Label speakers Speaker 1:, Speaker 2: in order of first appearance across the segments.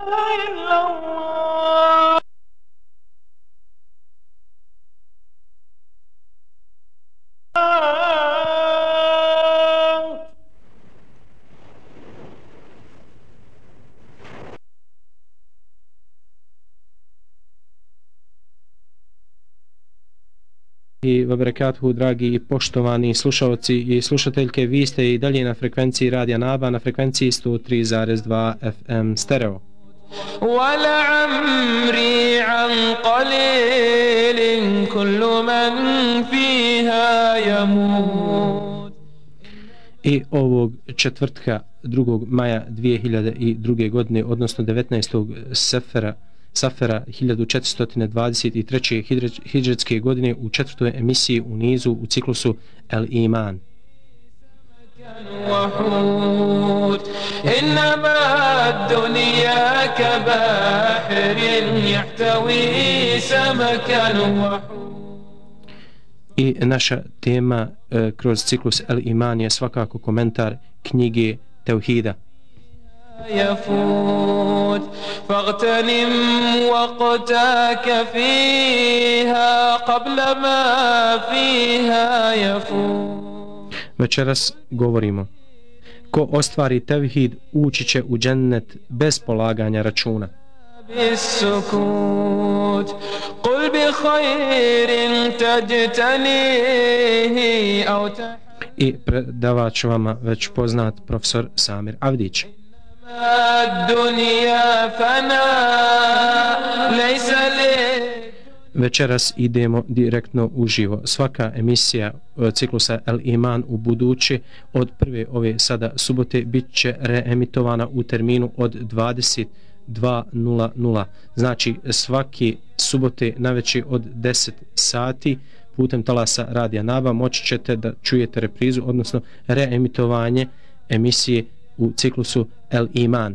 Speaker 1: إلا الله
Speaker 2: I wabarakatuhu, dragi i poštovani slušaoci i slušateljke, vi ste i dalje na frekvenciji Radija Naba, na frekvenciji 103,2 FM stereo.
Speaker 1: ولعمري عن قليل كل من فيها يموت.
Speaker 2: I ovog četvrtka 2. maja 2002. godine, odnosno 19. Safera 1423. hidžretske godine, u četvrtoj emisiji u nizu u ciklusu El Iman.
Speaker 1: إنما الدنيا كبحر يحتوي سمكا وحوت.
Speaker 2: I naša tema kroz ciklus El Iman je svakako komentar knjige Tevhida.
Speaker 1: يفوت فاغتنم وقتك فيها قبل ما فيها يفوت.
Speaker 2: Večeras govorimo: ko ostvari tevhid ući će u džennet bez polaganja računa.
Speaker 1: بالسكوت قل بخير تجتنيه أو
Speaker 2: I predavač vama već poznat profesor Samir Avdić.
Speaker 1: الدنيا فنا ليس لي.
Speaker 2: Večeras idemo direktno uživo. Svaka emisija ciklusa El Iman u budući od prve ove sada subote bit će reemitovana u terminu od 22:00. Znači svaki subote navečer od 10 sati putem talasa Radija Naba moći ćete da čujete reprizu, odnosno reemitovanje emisije u ciklusu El Iman.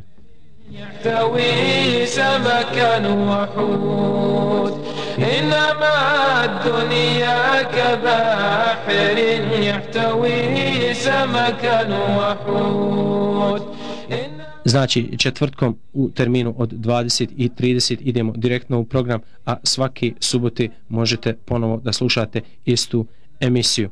Speaker 1: يحتوي سمكا وحوت إنما الدنيا كبحر يحتوي سمكا وحوت.
Speaker 2: Znači četvrtkom u terminu od 20:30 idemo direktno u program, a svake subote možete ponovo da slušate istu emisiju.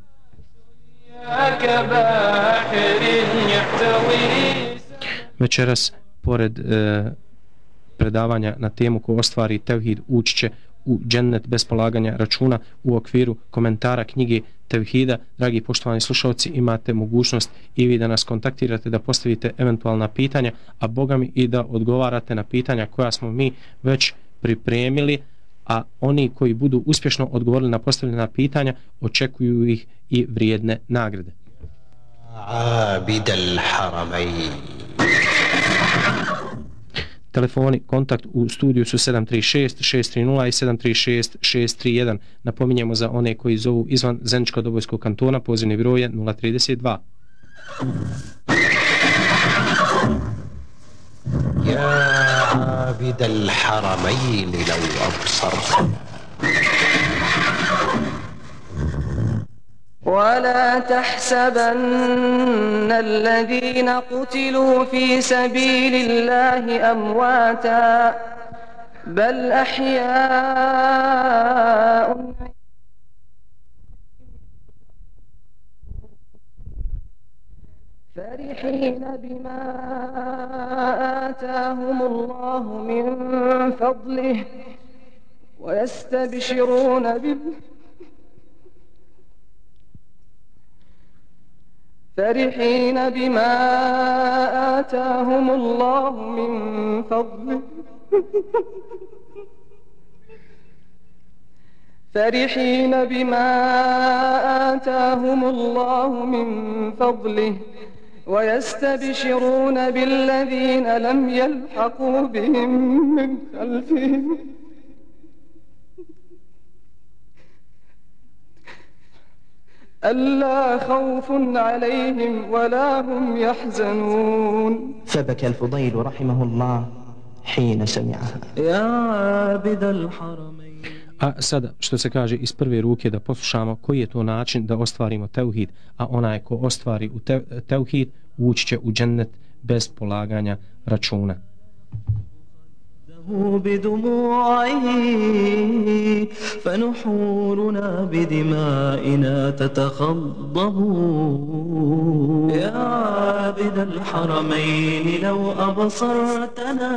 Speaker 2: Večeras pored predavanja na temu ko ostvari tevhid ući će u džennet bez polaganja računa u okviru komentara knjige Tevhida, dragi poštovani slušalci, imate mogućnost i vi da nas kontaktirate, da postavite eventualna pitanja, a bogami i da odgovarate na pitanja koja smo mi već pripremili, a oni koji budu uspješno odgovorili na postavljena pitanja očekuju ih i vrijedne nagrade.
Speaker 3: عابد الحرمين.
Speaker 2: Telefoni kontakt u studiju su 736-630 i 736-631. Napominjemo za one koji zovu izvan Zeničko-Dobojskog kantona, pozivni broj je 032.
Speaker 3: يا عابد الحرمين لو أبصرت
Speaker 4: ولا تحسبن الذين قتلوا في سبيل الله أمواتا بل أحياء فرحين بما آتاهم الله من فضله ويستبشرون فرحين بما آتاهم الله من فضله فرحين بما آتاهم الله من فضله ويستبشرون بالذين لم يلحقوا بهم من خلفهم ألا خوف عليهم ولا هم يحزنون.
Speaker 5: فبكى الفضيل رحمه الله حين سمعها.
Speaker 4: يا عابد الحرمين.
Speaker 2: A sada, što se kaže iz prve ruke, da poslušamo koji je to način da ostvarimo tevhid, a onaj ko ostvari u tevhid ući će u džennet bez polaganja računa.
Speaker 4: بدموعه فنحورنا بدمائنا تتخضب. يا عابد الحرمين لو أبصرتنا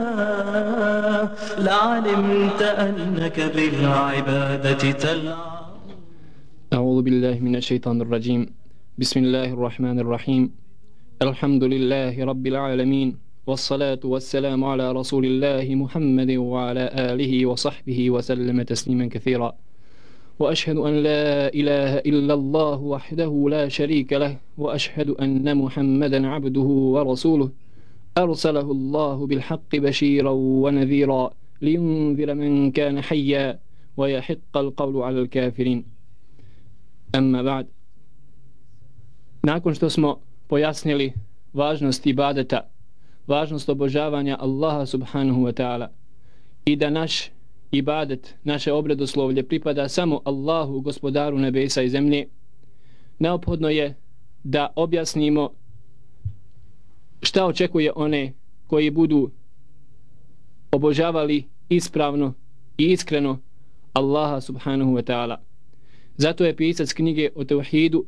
Speaker 4: لعلمت أنك بالعبادة تلعب.
Speaker 6: أعوذ بالله من الشيطان الرجيم. بسم الله الرحمن الرحيم. الحمد لله رب العالمين، والصلاة والسلام على رسول الله محمد وعلى آله وصحبه وسلم تسليما كثيرا. وأشهد أن لا إله إلا الله وحده لا شريك له، وأشهد أن محمدا عبده ورسوله أرسله الله بالحق بشيرا ونذيرا لينذر من كان حيا ويحق القول على الكافرين. أما بعد. Nakon što smo pojasnili važnost ibadeta, važnost obožavanja Allaha subhanahu wa ta'ala i da naš ibadet, naše obredoslovlje pripada samo Allahu, gospodaru nebesa i zemlje, neophodno je da objasnimo šta očekuje one koji budu obožavali ispravno i iskreno Allaha subhanahu wa ta'ala. Zato je pisac knjige o tevhidu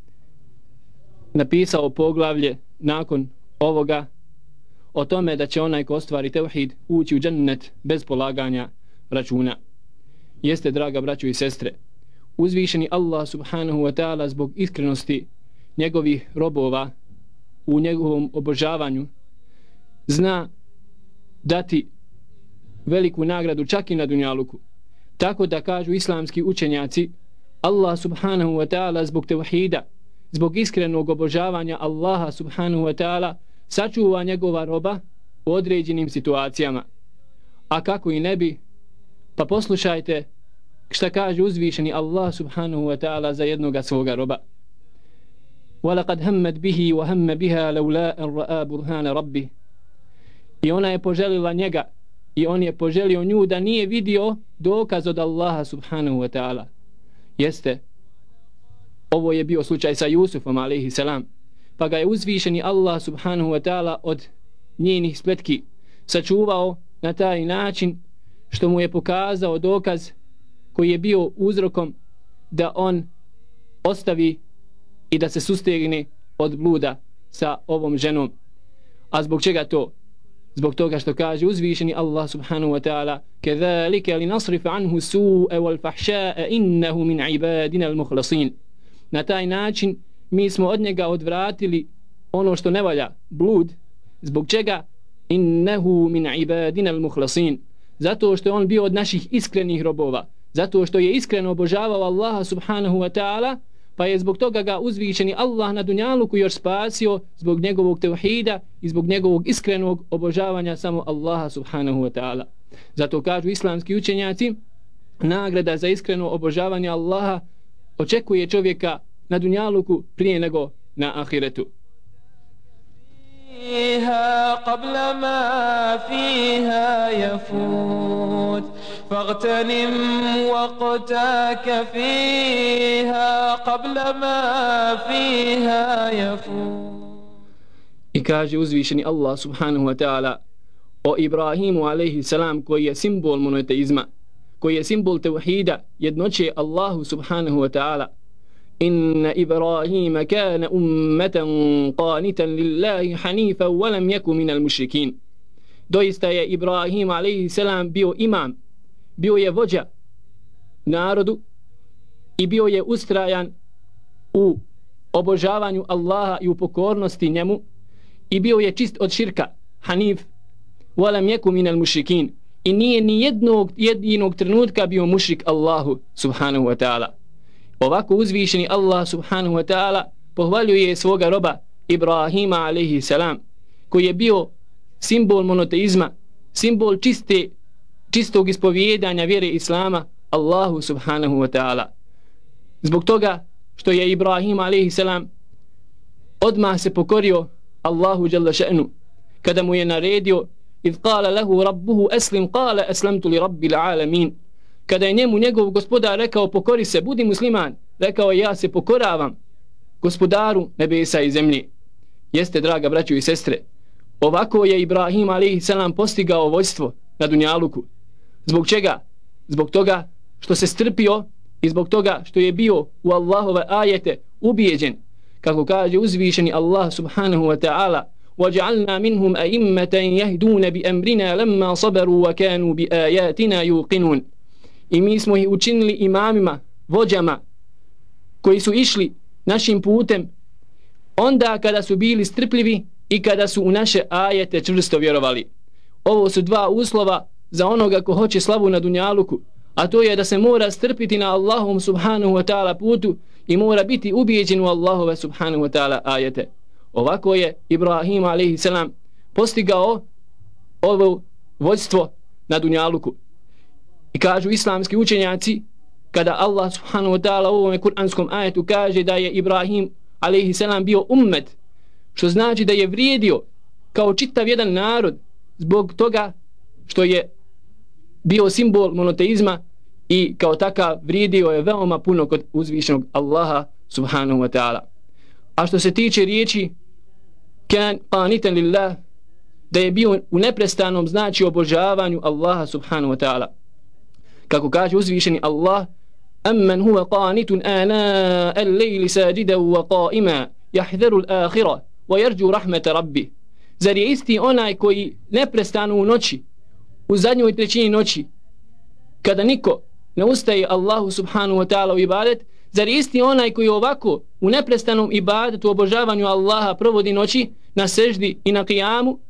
Speaker 6: napisao poglavlje nakon ovoga o tome da će onaj ko ostvari tevhid ući u džennet bez polaganja računa. Jeste, draga braćo i sestre, uzvišeni Allah subhanahu wa ta'ala zbog iskrenosti njegovih robova u njegovom obožavanju zna dati veliku nagradu čak i na dunjaluku. Tako da kažu islamski učenjaci, Allah subhanahu wa ta'ala zbog tevhida, zbog iskrenog obožavanja Allaha subhanahu wa ta'ala sačuva njegova roba u određenim situacijama. A kako i ne bi, pa poslušajte šta kaže uzvišeni Allah subhanahu wa ta'ala za jednoga svoga roba. وَلَقَدْ هَمَّتْ بِهِ وَهَمَّ بِهَا لَوْلَا أَنْ رَآ بُرْهَانَ رَبِّهِ. I ona je poželila njega i on je poželio nju da nije vidio dokaz od Allaha subhanahu wa ta'ala. Jeste, ovo je bio slučaj sa Jusufom alejhi selam, pa ga je uzvišeni Allah subhanahu wa ta'ala od njenih spletki sačuvao na taj način što mu je pokazao dokaz koji je bio uzrokom da on ostavi i da se sustegne od bluda sa ovom ženom. A zbog čega to? Zbog toga što kaže uzvišeni Allah subhanahu wa ta'ala: "Kedhalika linasrif anhu su'a wal fahsha'a innahu min ibadina al-mukhlasin." Na taj način mi smo od njega odvratili ono što ne valja, blud. Zbog čega? Innehu min ibadina al-mukhlasin. Zato što je on bio od naših iskrenih robova, zato što je iskreno obožavao Allaha subhanahu wa ta'ala, pa je zbog toga ga uzvišeni Allah na dunjaluku još spasio zbog njegovog tevhida i zbog njegovog iskrenog obožavanja samo Allaha subhanahu wa ta'ala. Zato kažu islamski učenjaci, nagrada za iskreno obožavanje Allaha očekuje čovjeka na dunjaluku prije nego na ahiretu.
Speaker 1: فيها قبل ما فيها يفوت فاغتنم وقتك فيها قبل ما فيها يفوت.
Speaker 6: I kaže uzvišeni Allah subhanahu wa ta'ala o Ibrahimu alejhi salam, koji je simbol monoteizma, koji je simbol tevhida, jednoće Allahu subhanahu wa ta'ala: Inna Ibrahima kana ummatan qanitan lillahi hanifan wa lam yakun minal mushrikin. Doista je Ibrahim alejhi selam bio imam, bio je vođa narodu i bio je ustrajan u obožavanju Allaha i u pokornosti njemu i bio je čist od širka, hanif, wa lam yakun minal mushrikin, i nije ni jedinog trenutka bio mušrik Allahu subhanahu wa ta'ala. Ovako uzvišeni Allah subhanahu wa ta'ala pohvaljuje svoga roba Ibrahima alejhi salam, koji je bio simbol monoteizma, simbol čistog ispovijedanja vjere Islama Allahu subhanahu wa ta'ala. Zbog toga što je Ibrahim alejhi salam odmah se pokorio Allahu jalla še'nu kada mu je naredio: "Idh qala lahu rabbuhu aslim qala aslamtu li rabbil alamin." Kada je njemu njegov gospodar rekao: "Pokori se, budi musliman", rekao je: "Ja se pokoravam gospodaru nebesa i zemlje." Jeste, draga braćo i sestre, ovako je Ibrahim alejhi selam postigao vođstvo na dunjaluku. Zbog čega? Zbog toga što se strpio i zbog toga što je bio u Allahove ajete ubijeđen, kako kaže uzvišeni Allah subhanahu wa ta'ala: وَجَعَلْنَا مِنْهُمْ أَئِمَّةً يَهْدُونَ بِأَمْرِنَا لَمَّا صَبَرُوا وَكَانُوا بِآيَاتِنَا يُوقِنُونَ. I mi smo ih učinili imamima, vođama, koji su išli našim putem onda kada su bili strpljivi i kada su u naše ajete čvrsto vjerovali. Ovo su dva uslova za onoga ko hoće slavu na dunjaluku, a to je da se mora strpiti na Allahom subhanahu wa ta'ala putu i mora biti ubijeđen u Allahove subhanahu wa ta'ala ajete. Ovako je Ibrahim a.s. postigao ovo vođstvo na dunjaluku. I kažu islamski učenjaci, kada Allah subhanahu wa ta'ala u ovome kuranskom ajetu kaže da je Ibrahim a.s. bio ummet, što znači da je vrijedio kao čitav jedan narod zbog toga što je bio simbol monoteizma i kao takav vrijedio je veoma puno kod uzvišenog Allaha subhanahu wa ta'ala. A što se tiče riječi kan qanitan lillah, da je bio u neprestanom znači obožavanju Allaha subhanahu wa ta'ala. Kako kaže uzvišeni Allah: amman huwa qanitun ana al-layli sajidan wa qa'ima yahdharu al-akhirah wa yarju rahmata rabbih. Zar je isti onaj koji neprestano u noći, u zadnjoj trećini noći, kada niko ne ustaje Allahu subhanahu wa ta'ala u ibadet, zar je isti onaj koji ovako u neprestanom ibadetu, obožavanju Allaha provodi noći na seždi i na kijamu,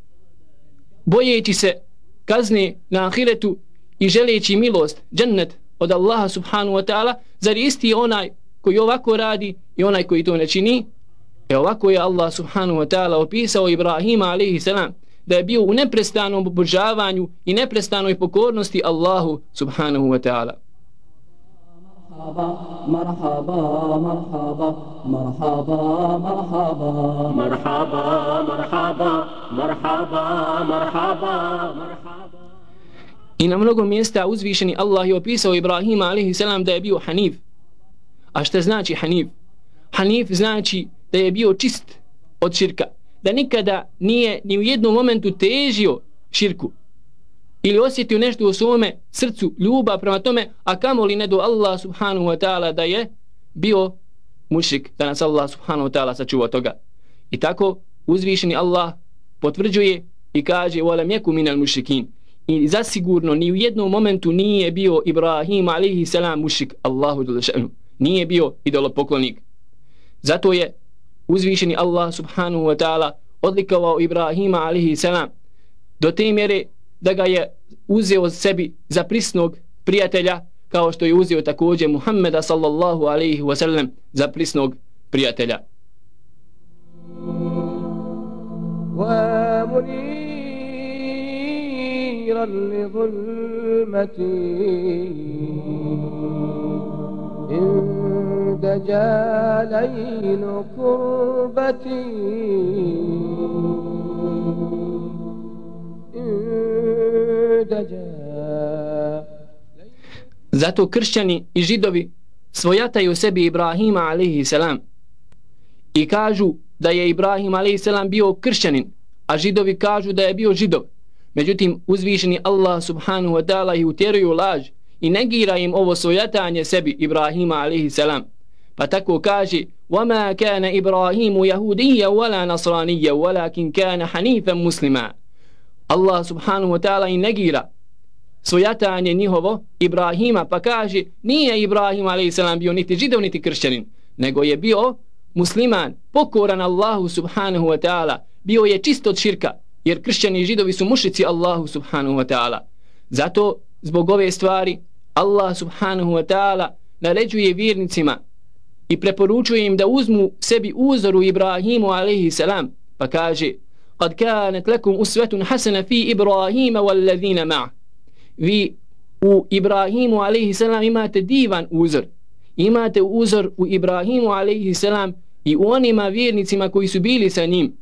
Speaker 6: bojeći se kazne na ahiretu i želeći milost, džennet od Allaha subhanahu wa ta'ala, zar je isti onaj koji ovako radi i onaj koji to ne čini? Ovako je Allah subhanahu wa ta'ala opisao Ibrahima a.s. da je bio u neprestanom obožavanju i neprestanoj pokornosti Allahu subhanahu wa ta'ala.
Speaker 4: مرحبا مرحبا مرحبا مرحبا مرحبا مرحبا مرحبا مرحبا مرحبا.
Speaker 6: I na mnogo mjesta uzvišeni Allah je opisao Ibrahima a.s. da je bio hanif. A šta znači hanif? Hanif znači da je bio čist od širka, da nikada nije ni u jednom momentu težio širku ili osjetio nešto u svome srcu, ljubav prema tome, a kamoli ne do Allah subhanahu wa ta'ala da je bio mušrik, da nas Allah subhanahu wa ta'ala sačuva toga. I tako uzvišeni Allah potvrđuje i kaže: وَلَمْ يَكُ مِنَ الْمُشْرِكِينَ. I zasigurno ni u jednom momentu nije bio Ibrahim a.s. mušrik Allahu dželle, nije bio idolopoklonik. Zato je uzvišeni Allah subhanahu wa ta'ala odlikovao Ibrahima a.s. do te mjere da ga je uzeo sebi za prisnog prijatelja, kao što je uzeo također Muhammeda sallallahu alaihi wa sallam za prisnog prijatelja.
Speaker 1: ومنيرا لظلمتي إن دجا ليل كربتي
Speaker 6: Zato kršćani i židovi svojataju sebi Ibrahima alaihi salam i kažu da je Ibrahim alaihi salam bio kršćanin, a židovi kažu da je bio židov. Međutim, uzvišeni Allah subhanahu wa ta'ala ih utjeruju laž i negira im ovo svojatanje sebi Ibrahima alaihi salam. Pa tako kaže: وَمَا كَانَ إِبْرَاهِيمُ يَهُودِيًّا وَلَا نَصْرَانِيًّا وَلَكِنْ كَانَ حَنِيفًا مُسْلِمًا. Allah subhanahu wa ta'ala i negira svojatanje njihovo Ibrahima, pa kaže: nije Ibrahim a.s. bio niti židov niti kršćanin, nego je bio musliman, pokoran Allahu subhanahu wa ta'ala, bio je čist od širka, jer kršćani i židovi su mušici Allahu subhanahu wa ta'ala. Zato zbog ove stvari Allah subhanahu wa ta'ala naređuje vjernicima i preporučuje im da uzmu sebi uzoru Ibrahimu a.s. pa kaže: قد كانت لكم أسوة حسنة في إبراهيم والذين معه. Vi u Ibrahimu a.s. imate divan uzor. Imate uzor u Ibrahimu a.s. i u onima vjernicima koji su bili sa njim.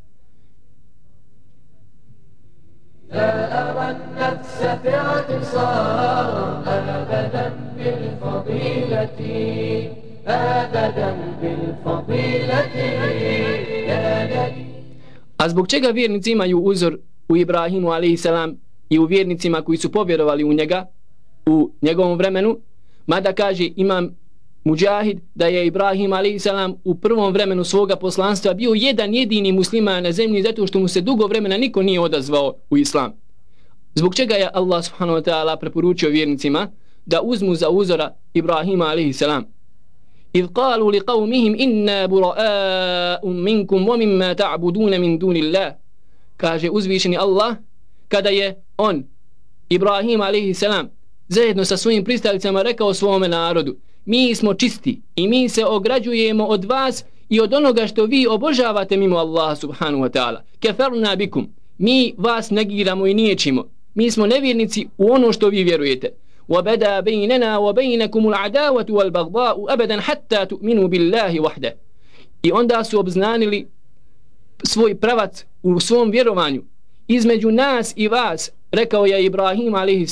Speaker 1: لا أرى النفس في اعتصار أبدا بالفضيلة أبدا بالفضيلة يا نبي.
Speaker 6: A zbog čega vjernici imaju uzor u Ibrahimu a.s. i u vjernicima koji su povjerovali u njega u njegovom vremenu, mada kaže Imam Mujahid da je Ibrahim a.s. u prvom vremenu svoga poslanstva bio jedan jedini musliman na zemlji zato što mu se dugo vremena niko nije odazvao u islam. Zbog čega je Allah subhanahu wa ta'ala preporučio vjernicima da uzmu za uzora Ibrahima a.s. إذ قالوا لقومهم إنا براء منكم ومما تعبدون من دون الله. Kaže uzvišeni Allah kada je on, Ibrahim a.s. zajedno sa svojim pristalicama rekao svome narodu: mi smo čisti i mi se ograđujemo od vas i od onoga što vi obožavate mimo Allaha subhanahu wa ta'ala. Keferna bikum, mi vas negiramo i niječimo, mi smo nevjernici u ono što vi vjerujete. وَبَدَا بَيْنَنَا وَبَيْنَكُمُ الْعَدَاوَةُ وَالْبَغْضَاءُ أَبَدًا حَتَّى تُؤْمِنُوا بِاللَّهِ وَحْدَهُ. I onda su obznanili svoj pravac u svom vjerovanju između nas i vas, rekao je Ibrahim a.s.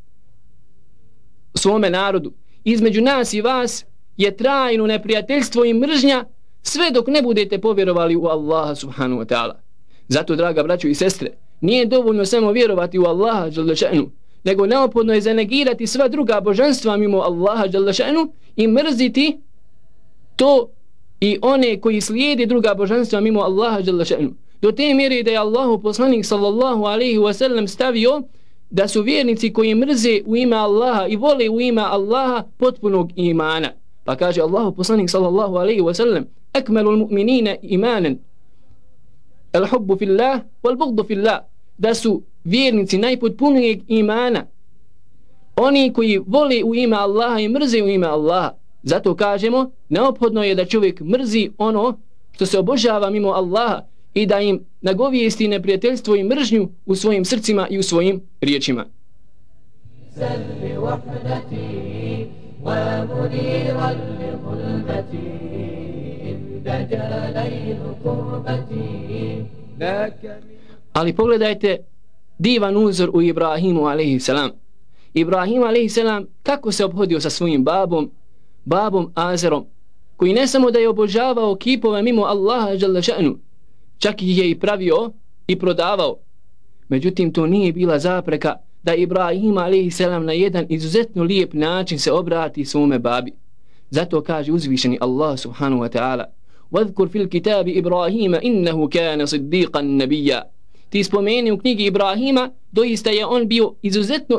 Speaker 6: svome narodu, između nas i vas je trajno neprijateljstvo i mržnja sve dok ne budete povjerovali u Allaha subhanahu wa ta'ala. Zato, draga braćo i sestre, nije dovoljno samo vjerovati u Allaha dželle še'nu, nego neophodno je zanegirati sva druga božanstva mimo Allaha dželle še'nu i mrziti to i one koji slijede druga božanstva mimo Allaha dželle še'nu. Do te mjere da je Allahu poslanik sallallahu alejhi ve sellem stavio da su vjernici koji mrze u ime Allaha i vole u ime Allaha potpunog imana. Pa kaže Allahu poslanik sallallahu alejhi ve sellem: akmalul mu'minina imanan al-hubbu fillah wal-bughdu fillah. Da su vjernici najpotpunijeg imana oni koji vole u ime Allaha i mrze u ime Allaha. Zato kažemo, neophodno je da čovjek mrzi ono što se obožava mimo Allaha i da im nagovijesti neprijateljstvo i mržnju u svojim srcima i u svojim riječima. Ali pogledajte divan uzor u Ibrahimu a.s. Ibrahim a.s. kako se obhodio sa svojim babom Azerom, koji ne samo da je obožavao kipove mimo Allaha dželle še'nu, čak ih je i pravio i prodavao. Međutim, to nije bila zapreka da Ibrahim a.s. na jedan izuzetno lijep način se obrati svome babi. Zato kaže uzvišeni Allah subhanahu wa ta'ala: وَذْكُرْ فِي الْكِتَابِ إِبْرَاهِيمَ إِنَّهُ كَانَ صِدِّيقًا نَبِيًّا. Ti spomeni u knjigi Ibrahima, doista je on bio izuzetno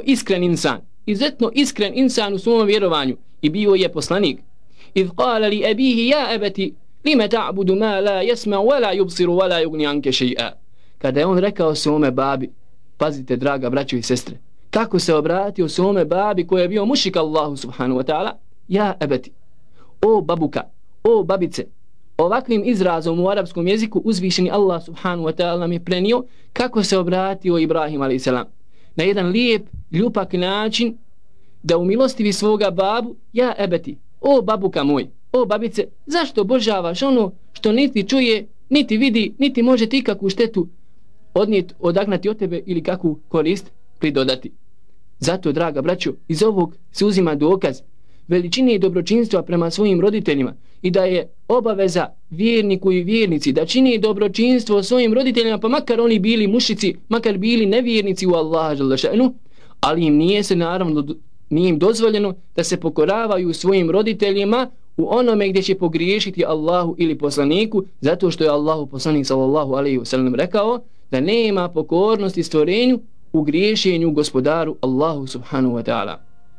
Speaker 6: iskren insan u svom vjerovanju i bio je poslanik. إِذْ قَالَ لِأَبِيهِ يَا أَبَتِ لِمَ تَعْبُدُ مَا لَا يَسْمَعُ وَلَا يُبْصِرُ وَلَا يُغْنِي عَنْكَ شَيْئًا. Kada je on rekao svome babi, pazite draga braćo i sestre, kako se obratio svome babi koji je bio mušrik Allahu subhanahu wa ta'ala: ja ebeti, o babuka, o babice. Ovakvim izrazom u arapskom jeziku uzvišeni Allah subhanahu wa ta'ala nam je prenio kako se obratio Ibrahim a.s. na jedan lijep, ljupak način da umilostivi svoga babu: ja ebeti, o babuka moj, o babice, zašto obožavaš ono što niti čuje, niti vidi, niti može ti kakvu štetu odagnati od tebe ili kakvu korist pridodati. Zato, draga braćo, iz ovog se uzima dokaz veličine i dobročinstva prema svojim roditeljima i da je obaveza vjerniku i vjernici da čini dobročinstvo svojim roditeljima, pa makar oni bili mušici, makar bili nevjernici u Allaha dželle še'nu, ali im nije im dozvoljeno da se pokoravaju svojim roditeljima u onome gdje će pogriješiti Allahu ili poslaniku, zato što je Allahu poslanik sallallahu alejhi ve sellem rekao da nema pokornosti stvorenju u griješenju gospodaru Allahu subhanahu wa ta'ala.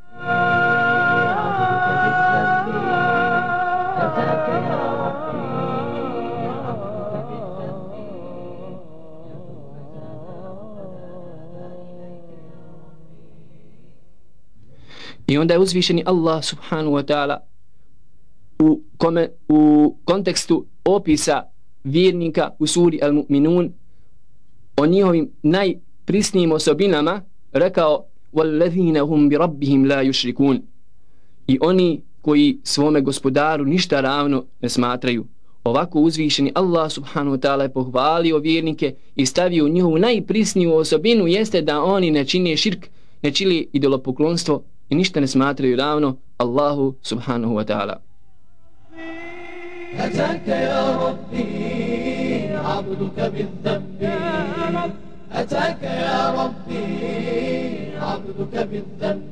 Speaker 6: I onda je uzvišeni Allah subhanahu wa ta'ala u kontekstu opisa vjernika u suri Al-Mu'minun o njihovim najprisnijim osobinama rekao: وَالَّذِينَ هُمْ بِرَبِّهِمْ لَا يُشْرِكُونَ. I oni koji svome gospodaru ništa ravno ne smatraju. Ovako uzvišeni Allah subhanahu wa ta'ala je pohvalio vjernike i stavio njihovu najprisniju osobinu, jeste da oni ne čine širk, ne čine idolopoklonstvo i ništa ne smatraju ravno Allahu subhanahu wa ta'ala.
Speaker 1: أتاك يا ربي عبدك بالذنب أتاك يا ربي عبدك بالذنب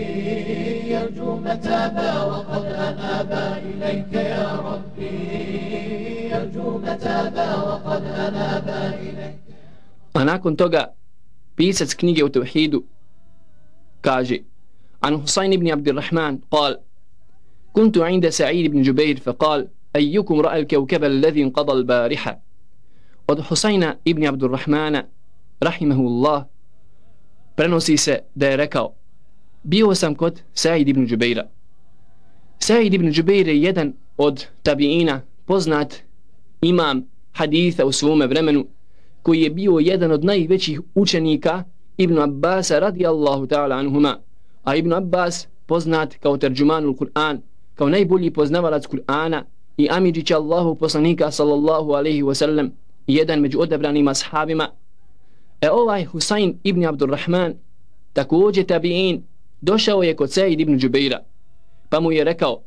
Speaker 1: يرجو متابا وقد أنابا إليك يا ربي يرجو متابا وقد أنابا إليك.
Speaker 6: A nakon toga pisac knjige o tevhidu kaže: عن حسين بن عبد الرحمن قال: كنت عند سعيد بن جبير فقال: أيكم رأى الكوكب الذي انقضى البارحة. Od Husajna ibn Abdurrahmana rahimahullah prenosi se da je rekao: bio sam kod Said ibn Jubeira. Said ibn Jubeir je jedan od tabiina, poznat imam haditha u svome vremenu, koji je bio jedan od najvećih učenika Ibn Abbasa radijallahu ta'ala anhuma. A Ibn Abbas poznat kao terđumanul Kur'an, kao najbolji poznavalac Kur'ana i amidžić Allahu poslanika sallallahu alaihi wasallam, jedan među odabranim ashabima. Ovaj Husayn ibn Abdurrahman, također tabi'in, došao je kod Said ibn Jubeira, pa mu je rekao,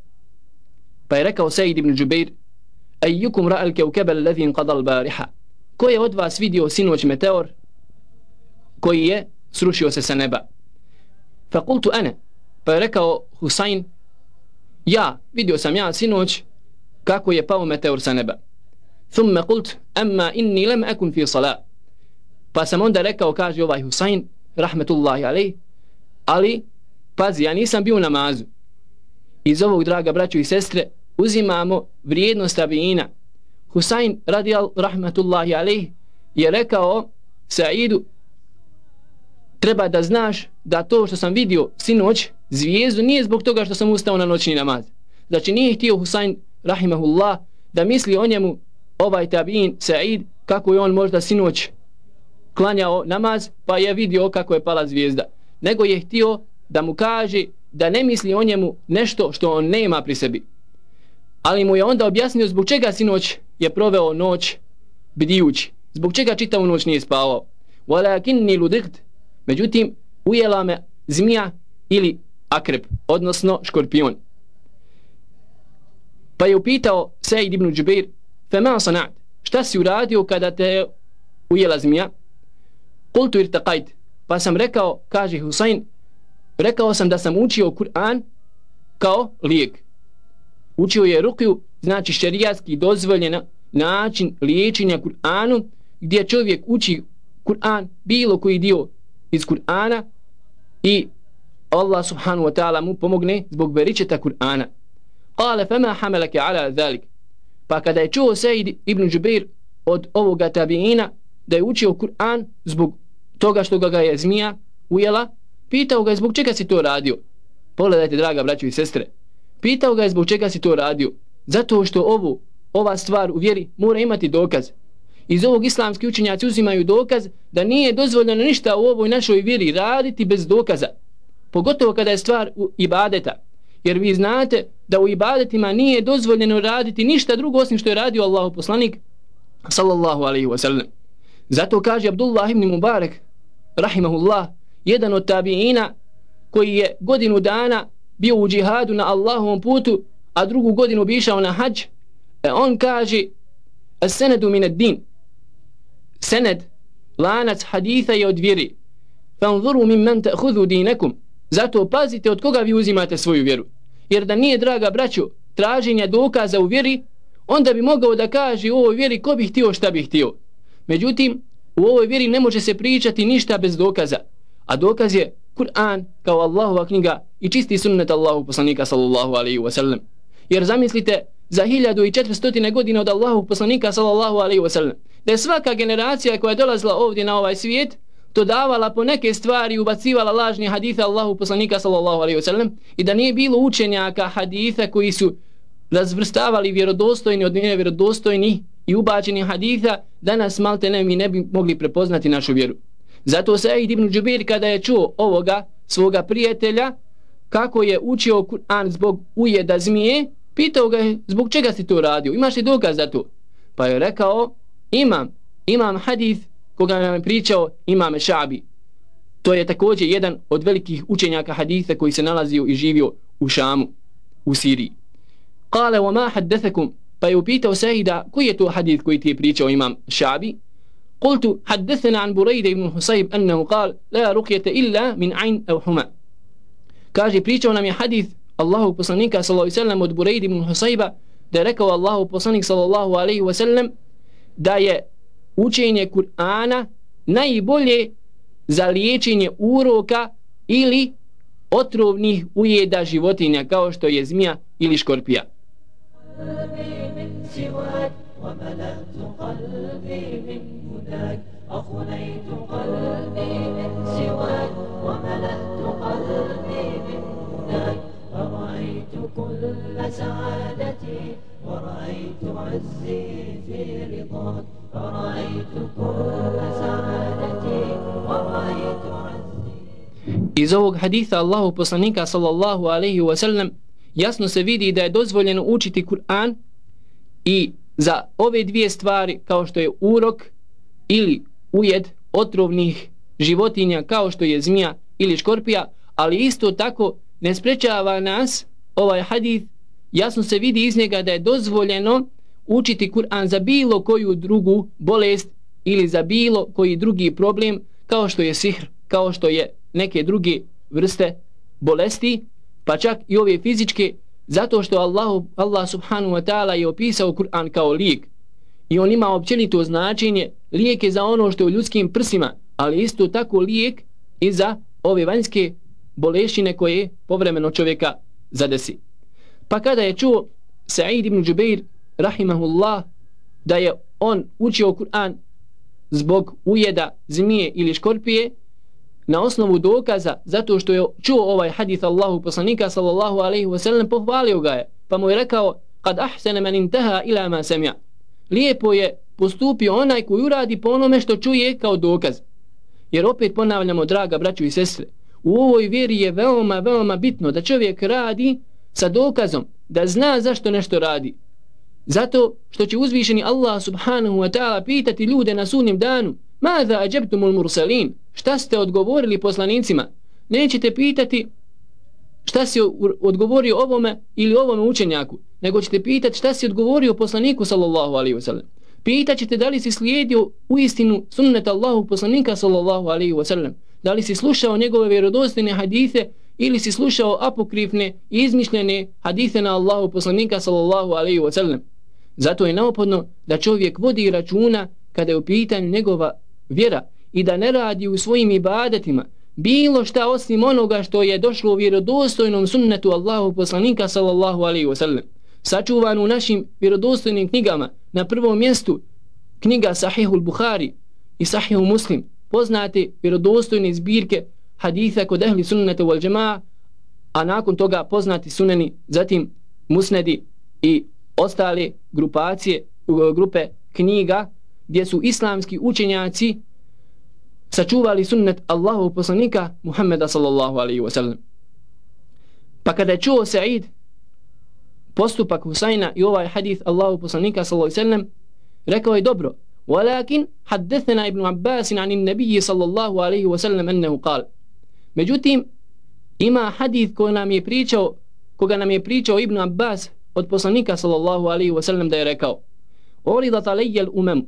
Speaker 6: Said ibn Jubeir: Ayyukum ra'al kawkaba alladhi inqada al-bariha. Ko je od vas vidio sinoć meteor koji je srušio se sa neba? Fa qultu ana. Pa je rekao Husayn: vidio sam ja sinoć kako je pao meteor sa neba. Thumma qult amma inni lam akun fi salat. Pa sam onda rekao, kaže ovaj Husayn rahmetullahi alejh, ali pazi, ja nisam bio u namazu. Iz ovog, draga braćo i sestre, uzimamo vrijednost tabiina. Husayn radijal rahmetullahi alejh je rekao Saidu: treba da znaš da to što sam vidio sinoć zvijezdu nije zbog toga što sam ustao na noćni namaz. Znači nije htio Husayn rahimahullah da misli o njemu ovaj tabiin Said kako je on možda sinoć klanjao namaz pa je vidio kako je pala zvijezda, nego je htio da mu kaže da ne misli o njemu nešto što on nema pri sebi. Ali mu je onda objasnio zbog čega sinoć je proveo noć bdijući, zbog čega čitavu noć nije spavao. Walakinni ludikt, međutim ujela me zmija ili akrep, odnosno škorpion. Pa je upitao Said ibn Jubeir: fema sanat, šta si uradio kada te ujela zmija? Qultu irtaqait, pa sam rekao, kaže Husayn, rekao sam da sam učio Kur'an kao lijek. Učio je rukju, znači šerijatski dozvoljen način liječenja Kur'anu, gdje čovjek uči Kur'an, bilo koji dio iz Kur'ana, i Allah subhanahu wa ta'ala mu pomogne zbog beričeta Kur'ana. Kale fema hamelake ala dhalik. Pa kada je čuo Said ibn Jubeir od ovoga tabiina da je učio Kur'an zbog toga što ga je zmija ujela, pitao ga je zbog čega si to radio. Pogledajte, draga braćo i sestre, pitao ga je zbog čega si to radio. Zato što ova stvar u vjeri mora imati dokaz. Iz ovog islamski učenjaci uzimaju dokaz da nije dozvoljeno ništa u ovoj našoj vjeri raditi bez dokaza, pogotovo kada je stvar u ibadeta. Jer vi znate da u ibadetima nije dozvoljeno raditi ništa drugo osim što je radio Allahu poslanik sallallahu alaihi wasallam. Zato kaže Abdullah ibn Mubarak rahimahullah, jedan od tabiina koji je godinu dana bio u džihadu na Allahovom putu, a drugu godinu bi išao na hadž, on kaže: as-senedu min ad-din, sened, lanac haditha je od vjeri. Fanzuru mimman ta'khudhu dinakum, zato pazite od koga vi uzimate svoju vjeru. Jer da nije, draga braćo, traženja dokaza u vjeri, onda bi mogao da kaže u ovoj vjeri ko bi htio šta bi htio. Međutim, u ovoj vjeri ne može se pričati ništa bez dokaza, a dokaz je Kur'an kao Allahova knjiga i čisti sunnet Allahu poslanika sallallahu alaihi wasallam. Jer zamislite, za 1400 godina od Allahu poslanika sallallahu alaihi wasallam, da je svaka generacija koja je dolazila ovdje na ovaj svijet dodavala po neke stvari i ubacivala lažni haditha Allahu poslanika sallallahu alaihi wasallam, i da nije bilo učenjaka haditha koji su razvrstavali vjerodostojni od nevjerodostojnih i ubačeni haditha, danas malte mi ne bi mogli prepoznati našu vjeru. Zato Said ibn Jubeir, kada je čuo ovoga svoga prijatelja kako je učio Kur'an zbog ujeda zmije, pitao ga je zbog čega si to radio, imaš li dokaz za to? Pa je rekao: imam hadith koga nam je pričao imam Ša'bi. To je također jedan od velikih učenjaka haditha koji se nalazio i živio u Šamu, u Siriji. Kale wa ma haddathakum, pa je upitao Saida koji je to hadith koji ti je pričao imam Ša'bi. قلت حدثنا عن بريد بن حصيب أنه قال لا رقية إلا من عين أو حمى. Kaže, pričao nam je hadith Allahu poslanika sallallahu alejhi ve sellem od Burejd ibn Husayba da je rekao Allahu poslanik sallallahu alejhi ve sellem da je učenje Kur'ana najbolje za liječenje uroka ili otrovnih ujeda životinja kao što je zmija ili škorpija.
Speaker 1: أخليت قلبي من سواك وملأت قلبي من هداك فرأيت كل سعادتي ورأيت عزي في رضاك فرأيت كل سعادتي ورأيت عزي.
Speaker 6: Iz ovog haditha Allahu poslanika sallallahu alejhi ve sellem jasno se vidi da je dozvoljeno učiti Kur'an i za ove dvije stvari kao što je urok ili ujed otrovnih životinja kao što je zmija ili škorpija, ali isto tako ne sprečava nas ovaj hadith, jasno se vidi iz njega da je dozvoljeno učiti Kur'an za bilo koju drugu bolest ili za bilo koji drugi problem kao što je sihr, kao što je neke druge vrste bolesti, pa čak i ove fizičke, zato što Allah subhanahu wa ta'ala je opisao Kur'an kao lijek i on ima općenito značenje. Lijek je za ono što je u ljudskim prsima, ali isto tako lijek i za ove vanjske bolešine koje povremeno čovjeka zadesi. Pa kada je čuo Sa'id ibn Jubair rahimahullah da je on učio Kur'an zbog ujeda zmije ili škorpije na osnovu dokaza zato što je čuo ovaj hadith Allahu poslanika sallallahu alejhi ve sellem, pohvalio ga je, pa mu je rekao kad ahsana man intaha ila ma sami'a, lijepo je postupio onaj koji uradi po onome što čuje kao dokaz. Jer opet ponavljamo, draga braćo i sestre, u ovoj vjeri je veoma bitno da čovjek radi sa dokazom, da zna zašto nešto radi. Zato što će uzvišeni Allah subhanahu wa ta'ala pitati ljude na sudnjem danu: Mada ađebtumul mursalin, šta ste odgovorili poslanicima? Nećete pitati šta si odgovorio ovome ili ovome učenjaku, nego ćete pitati šta si odgovorio poslaniku sallallahu alaihi wa sallam. Pitat ćete da li si slijedio uistinu sunnet Allahu poslanika sallallahu alaihi wa sallam, da li si slušao njegove vjerodostojne hadise ili si slušao apokrifne i izmišljene hadise na Allahu poslanika sallallahu alaihi wa sallam. Zato je neophodno da čovjek vodi računa kada je u pitanju njegova vjera i da ne radi u svojim ibadetima bilo šta osim onoga što je došlo u vjerodostojnom sunnetu Allahu poslanika sallallahu alaihi wa sallam, sačuvan u našim vjerodostojnim knjigama. Na prvom mjestu knjiga Sahihul Buhari i Sahihu Muslim, poznate vjerodostojne zbirke haditha kod ehli sunnata wal džemaa, a nakon toga poznati suneni, zatim musnedi i ostale grupe knjiga gdje su islamski učenjaci sačuvali sunnet Allahu poslanika Muhammeda sallallahu alaihi wa sallam. Pa kada je čuo Sa'id postupak Husajna i ovaj hadith Allahu poslanika sallallahu alaihi wa sallam, rekao je: dobro, walakin haddethena Ibn Abbasin anin nabiji sallallahu alaihi wa sallam ennehu kal. Međutim, ima hadith koga nam je pričao Ibn Abbas od poslanika sallallahu alaihi wa sallam da je rekao: Oridat alejjel umem,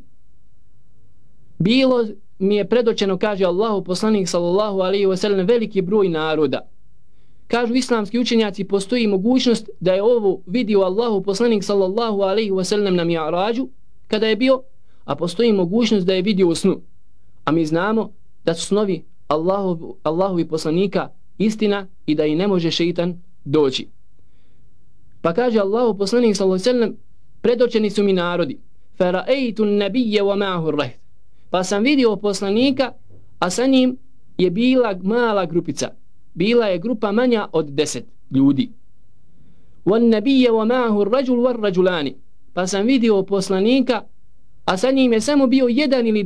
Speaker 6: bilo mi je predočeno, kaže Allahu poslanik sallallahu alaihi wa sallam, veliki broj naroda. Kažu islamski učenjaci, postoji mogućnost da je ovo vidio Allahu poslanik sallallahu alaihi wa sallam na Mi'rađu kada je bio, a postoji mogućnost da je vidio u snu. A mi znamo da su snovi Allahovi poslanika istina i da i ne može šeitan doći. Pa kaže Allahu poslanik sallallahu alaihi wa sallam, predočeni su mi narodi. Fara'aytu an-nabiyya wa ma'ahu ar-rahd. Pa sam vidio poslanika, a sa njim je bila mala grupica. Bila je grupa manja od 10 ljudi. Wan-nabiyya wa ma'ahu ar-rajul war-rajulani. Pa sam vidio poslanika, a sa njim je samo bio jedan ili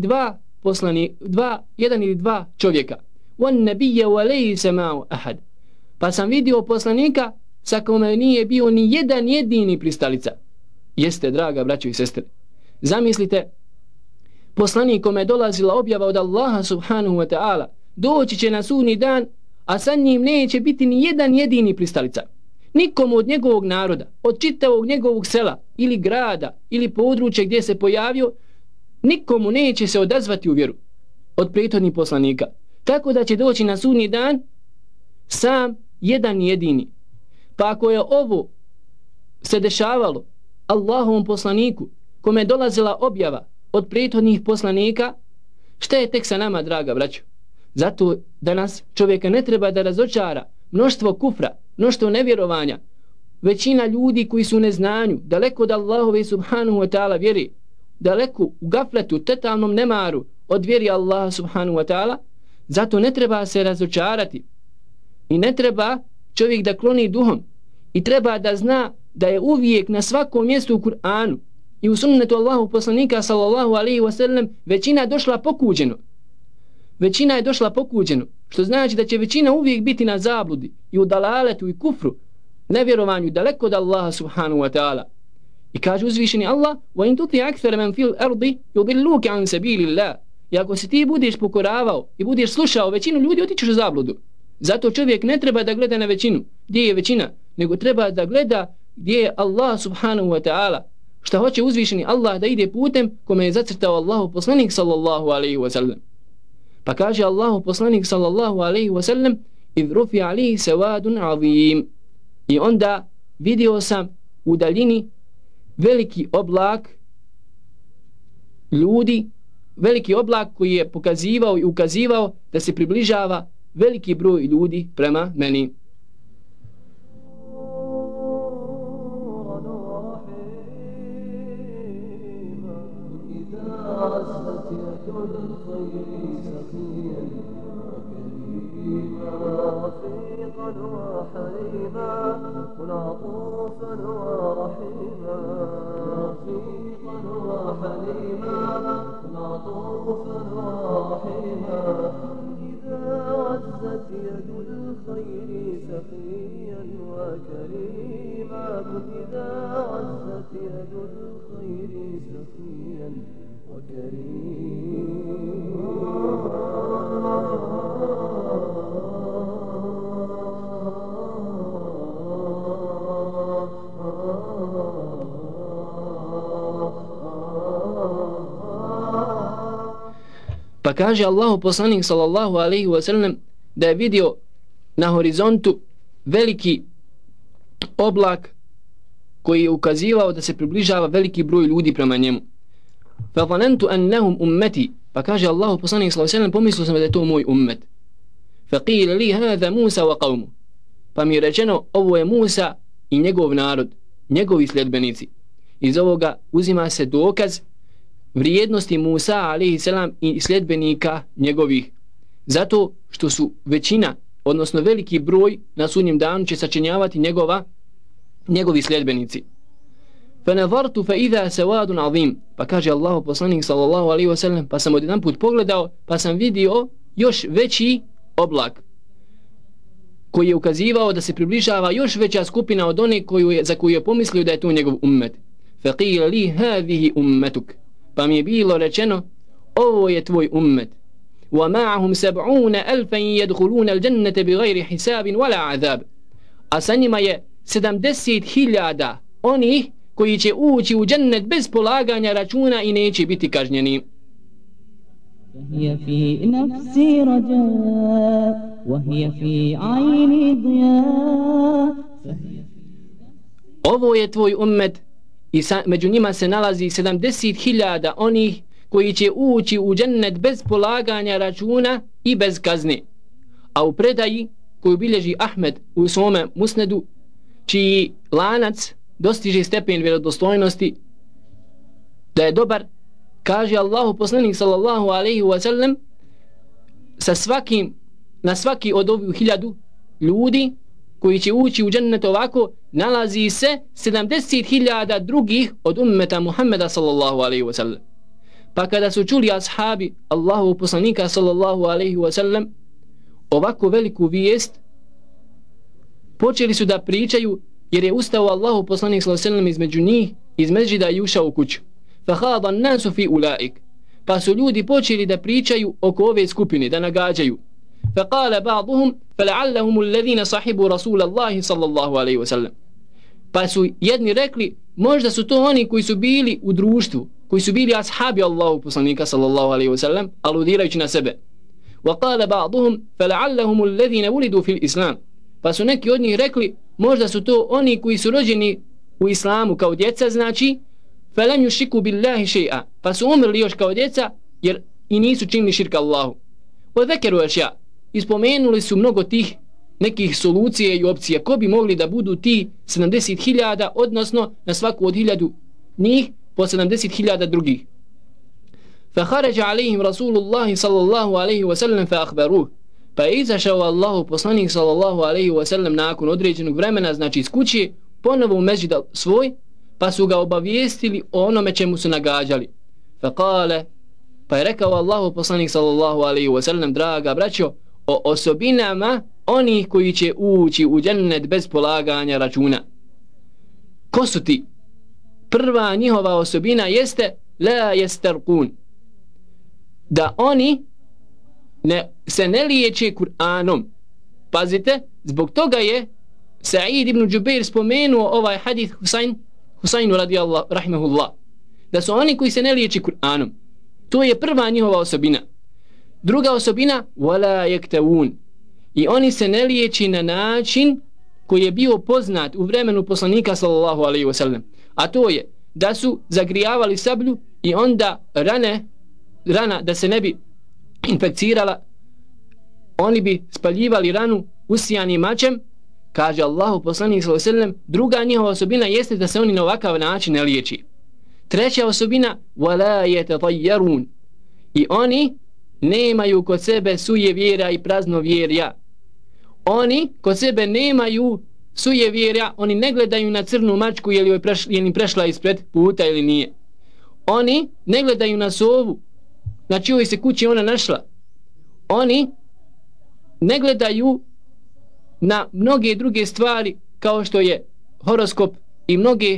Speaker 6: dva čovjeka. Wan-nabiyya wa laysa ma'ahu ahad. Pa sam vidio poslanika sa kome nije bio ni jedan jedini pristalica. Jeste, draga braćo i sestre, zamislite, poslanik kome je dolazila objava od Allaha subhanahu wa ta'ala doći će na sudnji dan, a sa njim neće biti ni jedan jedini pristalica. Nikomu od njegovog naroda, od čitavog njegovog sela ili grada ili područja gdje se pojavio, nikomu neće se odazvati u vjeru od prethodnih poslanika. Tako da će doći na sudnji dan sam jedan jedini. Pa ako je ovo se dešavalo Allahovom poslaniku kome je dolazila objava od prethodnih poslanika, šta je tek sa nama, draga braćo? Zato danas čovjeka ne treba da razočara mnoštvo kufra, mnoštvo nevjerovanja. Većina ljudi koji su u neznanju, daleko od Allahove subhanahu wa ta'ala vjeri, daleko u gafletu, totalnom nemaru od vjeri Allaha subhanahu wa ta'ala, zato ne treba se razočarati i ne treba čovjek da kloni duhom i treba da zna da je uvijek na svakom mjestu u Kur'anu i u sunnetu Allahu poslanika sallallahu alaihi wa sallam većina došla pokuđeno. Većina je došla pokuđeno, što znači da će većina uvijek biti na zabludi i u dalaletu i kufru, nevjerovanju daleko od Allaha subhanahu wa ta'ala. I kaže uzvišeni Allah: وَإِنْ تُطِعْ أَكْثَرَ مَنْ فِي الْأَرْضِ يُضِلُّوكَ عَنْ سَبِيلِ اللَّهِ. I ako se ti budeš pokoravao i budeš slušao većinu ljudi, otićeš u zabludu. Zato čovjek ne treba da gleda na većinu, gdje je većina, nego treba da gleda gdje je Allah subhanahu wa ta'ala. Šta hoće uzvišeni Allah da ide putem kome je zacrtao Allahu poslanik sallallahu alaihi wa sallam. Pa kaže Allahu poslanik sallallahu alaihi wa sallam: إِذْ رُفِعَ عَلَيْهِ سَوَادٌ عَظِيمٌ. I onda vidio sam u daljini veliki oblak ljudi, veliki oblak koji je pokazivao i ukazivao da se približava veliki broj ljudi prema meni. Pa kaže Allahu poslanik sallallahu alaihi wa sallam da je vidio na horizontu veliki oblak koji je ukazivao da se približava veliki broj ljudi prema njemu. Fa zanantu annahum ummati. Pa kaže Allahu poslanik sallallahu alaihi wa sallam, pomislio sam da je to moj ummet. Fa qila li hadha Musa wa qawmu. Pa mi je rečeno, ovo je Musa i njegov narod, njegovi sljedbenici. Iz ovoga uzima se dokaz vrijednosti Musa alaihi salam i sljedbenika njegovih. Zato što su većina, odnosno veliki broj na sudnjem danu će sačinjavati njegovi sljedbenici. فَنَظَرْتُ فَإِذَا سَوَادٌ عَظِيمٌ. Pa kaže Allahu poslanik sallallahu alaihi wa sallam, pa sam odjedan put pogledao, pa sam vidio još veći oblak koji je ukazivao da se približava još veća skupina od one za koju je pomislio da je to njegov ummet. فَقِيلَ لِي هَذِهِ أُمَّتُكَ. Pa mi je bilo rečeno, ovo je tvoj ummet. وَمَعَهُمْ 70,000 يَدْخُلُونَ الْجَنَّةَ بِغَيْرِ حِسَابٍ وَلَا عَذَابٍ. A sa njima je 70,000 onih koji će ući u džennet bez polaganja računa i neće biti kažnjeni.
Speaker 4: فهي في نفسي رجاء وهي في عيني ضياء.
Speaker 6: Ovo je tvoj ummet i među njima se nalazi 70,000 onih koji će ući u džennet bez polaganja računa i bez kazne. A u predaji koju bilježi Ahmed u svome musnedu, čiji lanac dostiže stepen vjerodostojnosti da je dobar, kaže Allahu poslanik sallallahu alaihi wa sallam, na svaki od ovih 1000 ljudi koji će ući u džennet ovako nalazi se 70,000 drugih od ummeta Muhammeda sallallahu alaihi wa sallam. Pa kada su čuli ashabi Allahu poslanika sallallahu alaihi wa sallam ovako veliku vijest, počeli su da pričaju, jer je ustao Allahu poslanik sallallahu alaihi wa sallam između njih, iz mezđida i ušao u kuću. فَخَاضَ النَّاسُ فِي أُولَئِكَ. Pa su ljudi počeli da pričaju oko ove skupine, da nagađaju. فَقَالَ بَعْضُهُمْ فَلَعَلَّهُمُ الَّذِينَ صَحِبُوا رَسُولَ اللَّهِ صَلَّى اللَّهُ عَلَيْهِ وَسَلَّمَ. Pa su jedni rekli, možda su to oni koji su bili u društvu, koji su bili ashabi Allahu poslanika sallallahu alaihi wa sallam, aludirajući na sebe. وَقَالَ بَعْضُهُمْ فَلَعَلَّهُمُ الَّذِينَ وُلِدُوا فِي الْإِسْلَامِ Pa su neki od njih rekli, možda su to oni koji su rođeni u islamu kao djeca, znači فَلَمْ يُشْرِكُوا بِاللَّهِ شَيْئًا Pa su umrli još kao djeca, jer i nisu činili širka Allahu. وَذَكَرُوا أَشْيَاءَ Ispomenuli su mnogo tih nekih solucije i opcije, ko bi mogli da budu ti 70.000, odnosno na svaku od 1000 njih po 70.000 drugih. فخرج عليهم رسول الله صلى الله عليه وسلم فأخبروه Pa je izašao Allahu poslanik sallallahu alaihi wa sallam nakon određenog vremena, znači iz kuće, ponovo u mezđid svoj, pa su ga obavijestili o onome čemu su nagađali. Faqale, pa je rekao Allahu poslanik sallallahu alaihi wa sallam, draga braćo, o osobinama onih koji će ući u džennet bez polaganja računa. Ko su ti? Prva njihova osobina jeste la jestarqun, da oni se ne liječe Kur'anom. Pazite, zbog toga je Sa'id ibn Džubeir spomenuo ovaj hadith Husainu radijallahu rahimahullah, da su oni koji se ne liječe Kur'anom. To je prva njihova osobina. Druga osobina, wala yaktawun, i oni se ne liječi na način koji je bio poznat u vremenu poslanika sallallahu alaihi wa sallam, a to je da su zagrijavali sablju i onda rana da se ne bi infekcirala, oni bi spaljivali ranu usijanim mačem. Kaže Allahu poslanik sallallahu alejhi ve sellem, druga njihova osobina jeste da se oni na ovakav način ne liječi. Treća osobina, wala yatatayyarun, i oni nemaju kod sebe sujevjera i praznovjerja. Oni kod sebe nemaju sujevjera, oni ne gledaju na crnu mačku je li im prešla ispred puta ili nije. Oni ne gledaju na sovu na čijoj se kući ona našla. Oni ne gledaju na mnoge druge stvari kao što je horoskop i mnoge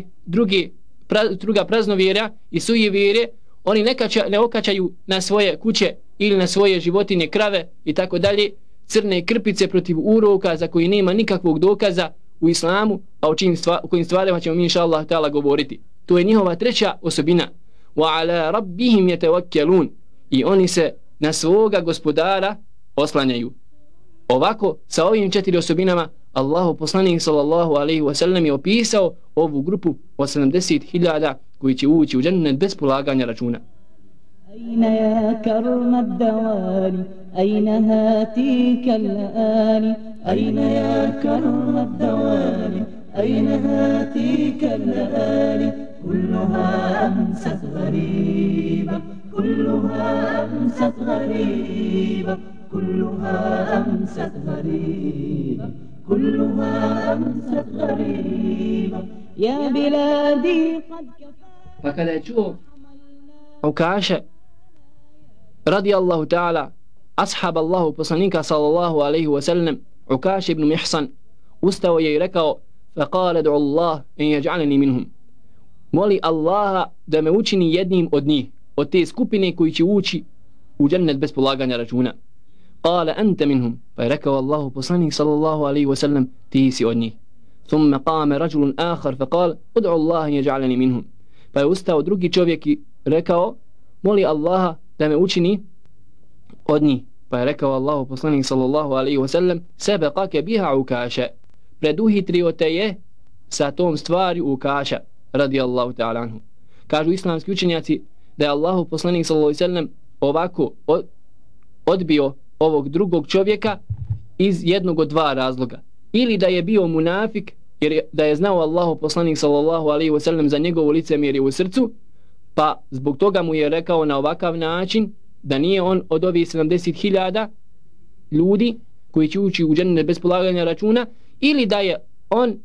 Speaker 6: druga praznovjera i sujevjere. Oni ne okačaju na svoje kuće ili na svoje životinje, krave i tako dalje crne krpice protiv uroka za koji nema nikakvog dokaza u islamu, a o kojim stvarima ćemo mi inša Allah ta'ala govoriti. To je njihova treća osobina. وَعَلَى رَبِّهِمْ يَتَوَكَّلُونَ, i oni se na svoga gospodara oslanjaju. Ovako, sa ovim 4 osobinama, Allahu poslanik sallallahu alaihi wa sallam je opisao ovu grupu od 70.000 koji će ući u džennet bez polaganja računa.
Speaker 4: أين يا كرم الدوالي أين هاتيك اللآلي أين يا كرم الدوالي أين هاتيك اللآلي كلها أمست غريبة كلها أمست غريبة كلها أمست غريبة كلها أمست غريبة يا بلادي قد كفى.
Speaker 6: Pa kada je čuo Ukaše radijallahu ta'ala, ashab Allahu poslanika sallallahu alaihi wa sallam, Ukaše ibn Mihsan, ustao je i rekao, faqala du'u Allah en yaj'alani minhum, moli Allaha da me učini jednim od njih, od te skupine koji će ući u džennet bez polaganja računa. Qala anta minhum, pa je rekao Allahu poslanik sallallahu alaihi wa sallam, ti si od njih. Thumma qama rajulun akhar faqala ud'u Allah en yaj'alani minhum, pa je ustao drugi čovjek i rekao, moli Allaha da me učini od njih. Pa je rekao Allahu poslanik sallallahu alaihi wa sallam, sabaqaka biha Ukaša, preduhitrio te je sa tom stvari Ukaša radijallahu ta'ala anhu. Kažu islamski učenjaci da je Allahu poslanik sallallahu alaihi wa sallam ovako odbio ovog drugog čovjeka iz jednog od dva razloga. Ili da je bio munafik, jer da je znao Allahu poslanik sallallahu alaihi wa sallam za njegovo licemjerje u srcu, pa zbog toga mu je rekao na ovakav način da nije on od ovih 70.000 ljudi koji će ući u džennet bez polaganja računa, ili da je on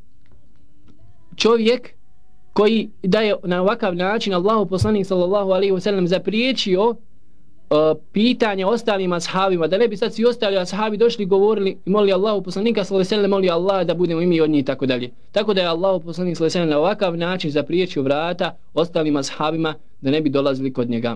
Speaker 6: čovjek koji da je na ovakav način Allahu poslanik sallallahu alaihi wa sallam zapriječio pitanje ostalim ashabima, da ne bi sad svi ostali ashabi došli govorili i molili Allahu poslanika sallallahu alejhi ve sellem, moli Allah da budemo i mi od njih, tako dalje. Tako da je Allahu poslanik sallallahu alejhi ve sellem na ovakav način zapriječio vrata ostalim ashabima da ne bi dolazili kod njega.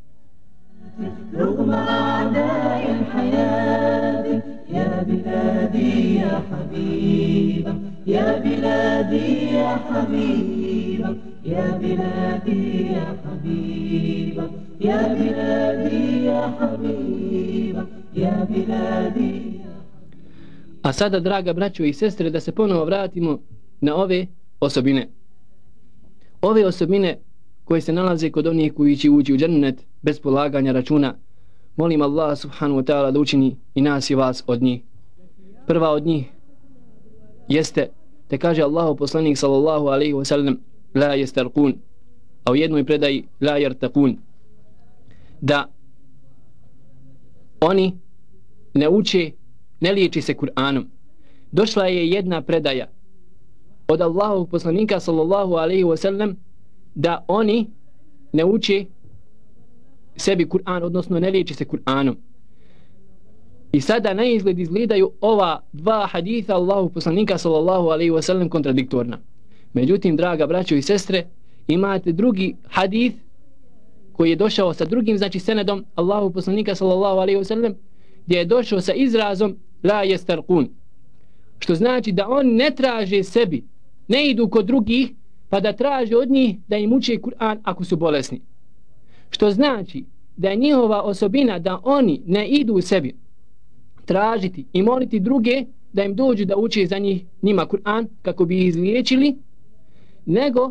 Speaker 1: رغم أعداء الحياة يا بلادي يا حبيبة يا بلادي يا حبيبة يا
Speaker 4: يا بلادي يا حبيبة يا بلادي يا حبيبة يا بلادي.
Speaker 6: A sada, draga braćo i sestre, da se ponovo vratimo na ove osobine. Ove osobine koje se nalaze kod onih koji će ući u džennet bez polaganja računa. Molim Allah subhanahu wa ta'ala da učini i nas i vas od njih. Prva od njih jeste, te kaže Allahu poslanik sallallahu alaihi wa sallam, la jestarkun, a u jednoj predaji la jertakun, da oni ne uče, ne liječi se Kur'anom. Došla je jedna predaja od Allahovog poslanika sallallahu alaihi wa sallam da oni ne uče sebi Kur'an, odnosno ne liječi se Kur'anom. I sada na izgled izgledaju ova dva haditha Allahovog poslanika sallallahu alaihi wa sallam kontradiktorna. Međutim, draga braćo i sestre, imate drugi hadith koji je došao sa drugim, znači senedom Allahovog poslanika sallallahu alaihi wa sallam, gdje je došao sa izrazom la jestarkun, što znači da oni ne traže sebi, ne idu kod drugih pa da traže od njih da im uče Kur'an ako su bolesni, što znači da je njihova osobina da oni ne idu u sebi tražiti i moliti druge da im dođu da uče za njima Kur'an kako bi ih izliječili, nego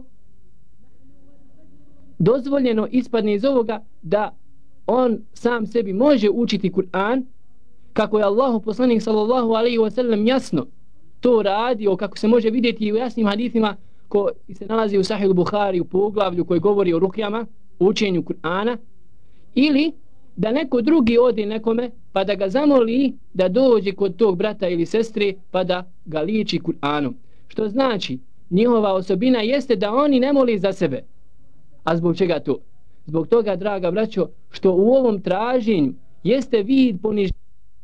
Speaker 6: dozvoljeno ispadne iz ovoga da on sam sebi može učiti Kur'an, kako je Allahu poslanik sallallahu alaihi wa sallam jasno to radio, kako se može vidjeti u jasnim hadithima koji se nalazi u Sahih Buhari u poglavlju koji govori o rukjama, o učenju Kur'ana, ili da neko drugi ode nekome pa da ga zamoli da dođe kod tog brata ili sestre pa da ga liječi Kur'anom. Što znači njihova osobina jeste da oni ne moli za sebe. A zbog čega to? Zbog toga, draga braćo, što u ovom traženju jeste vid poniženja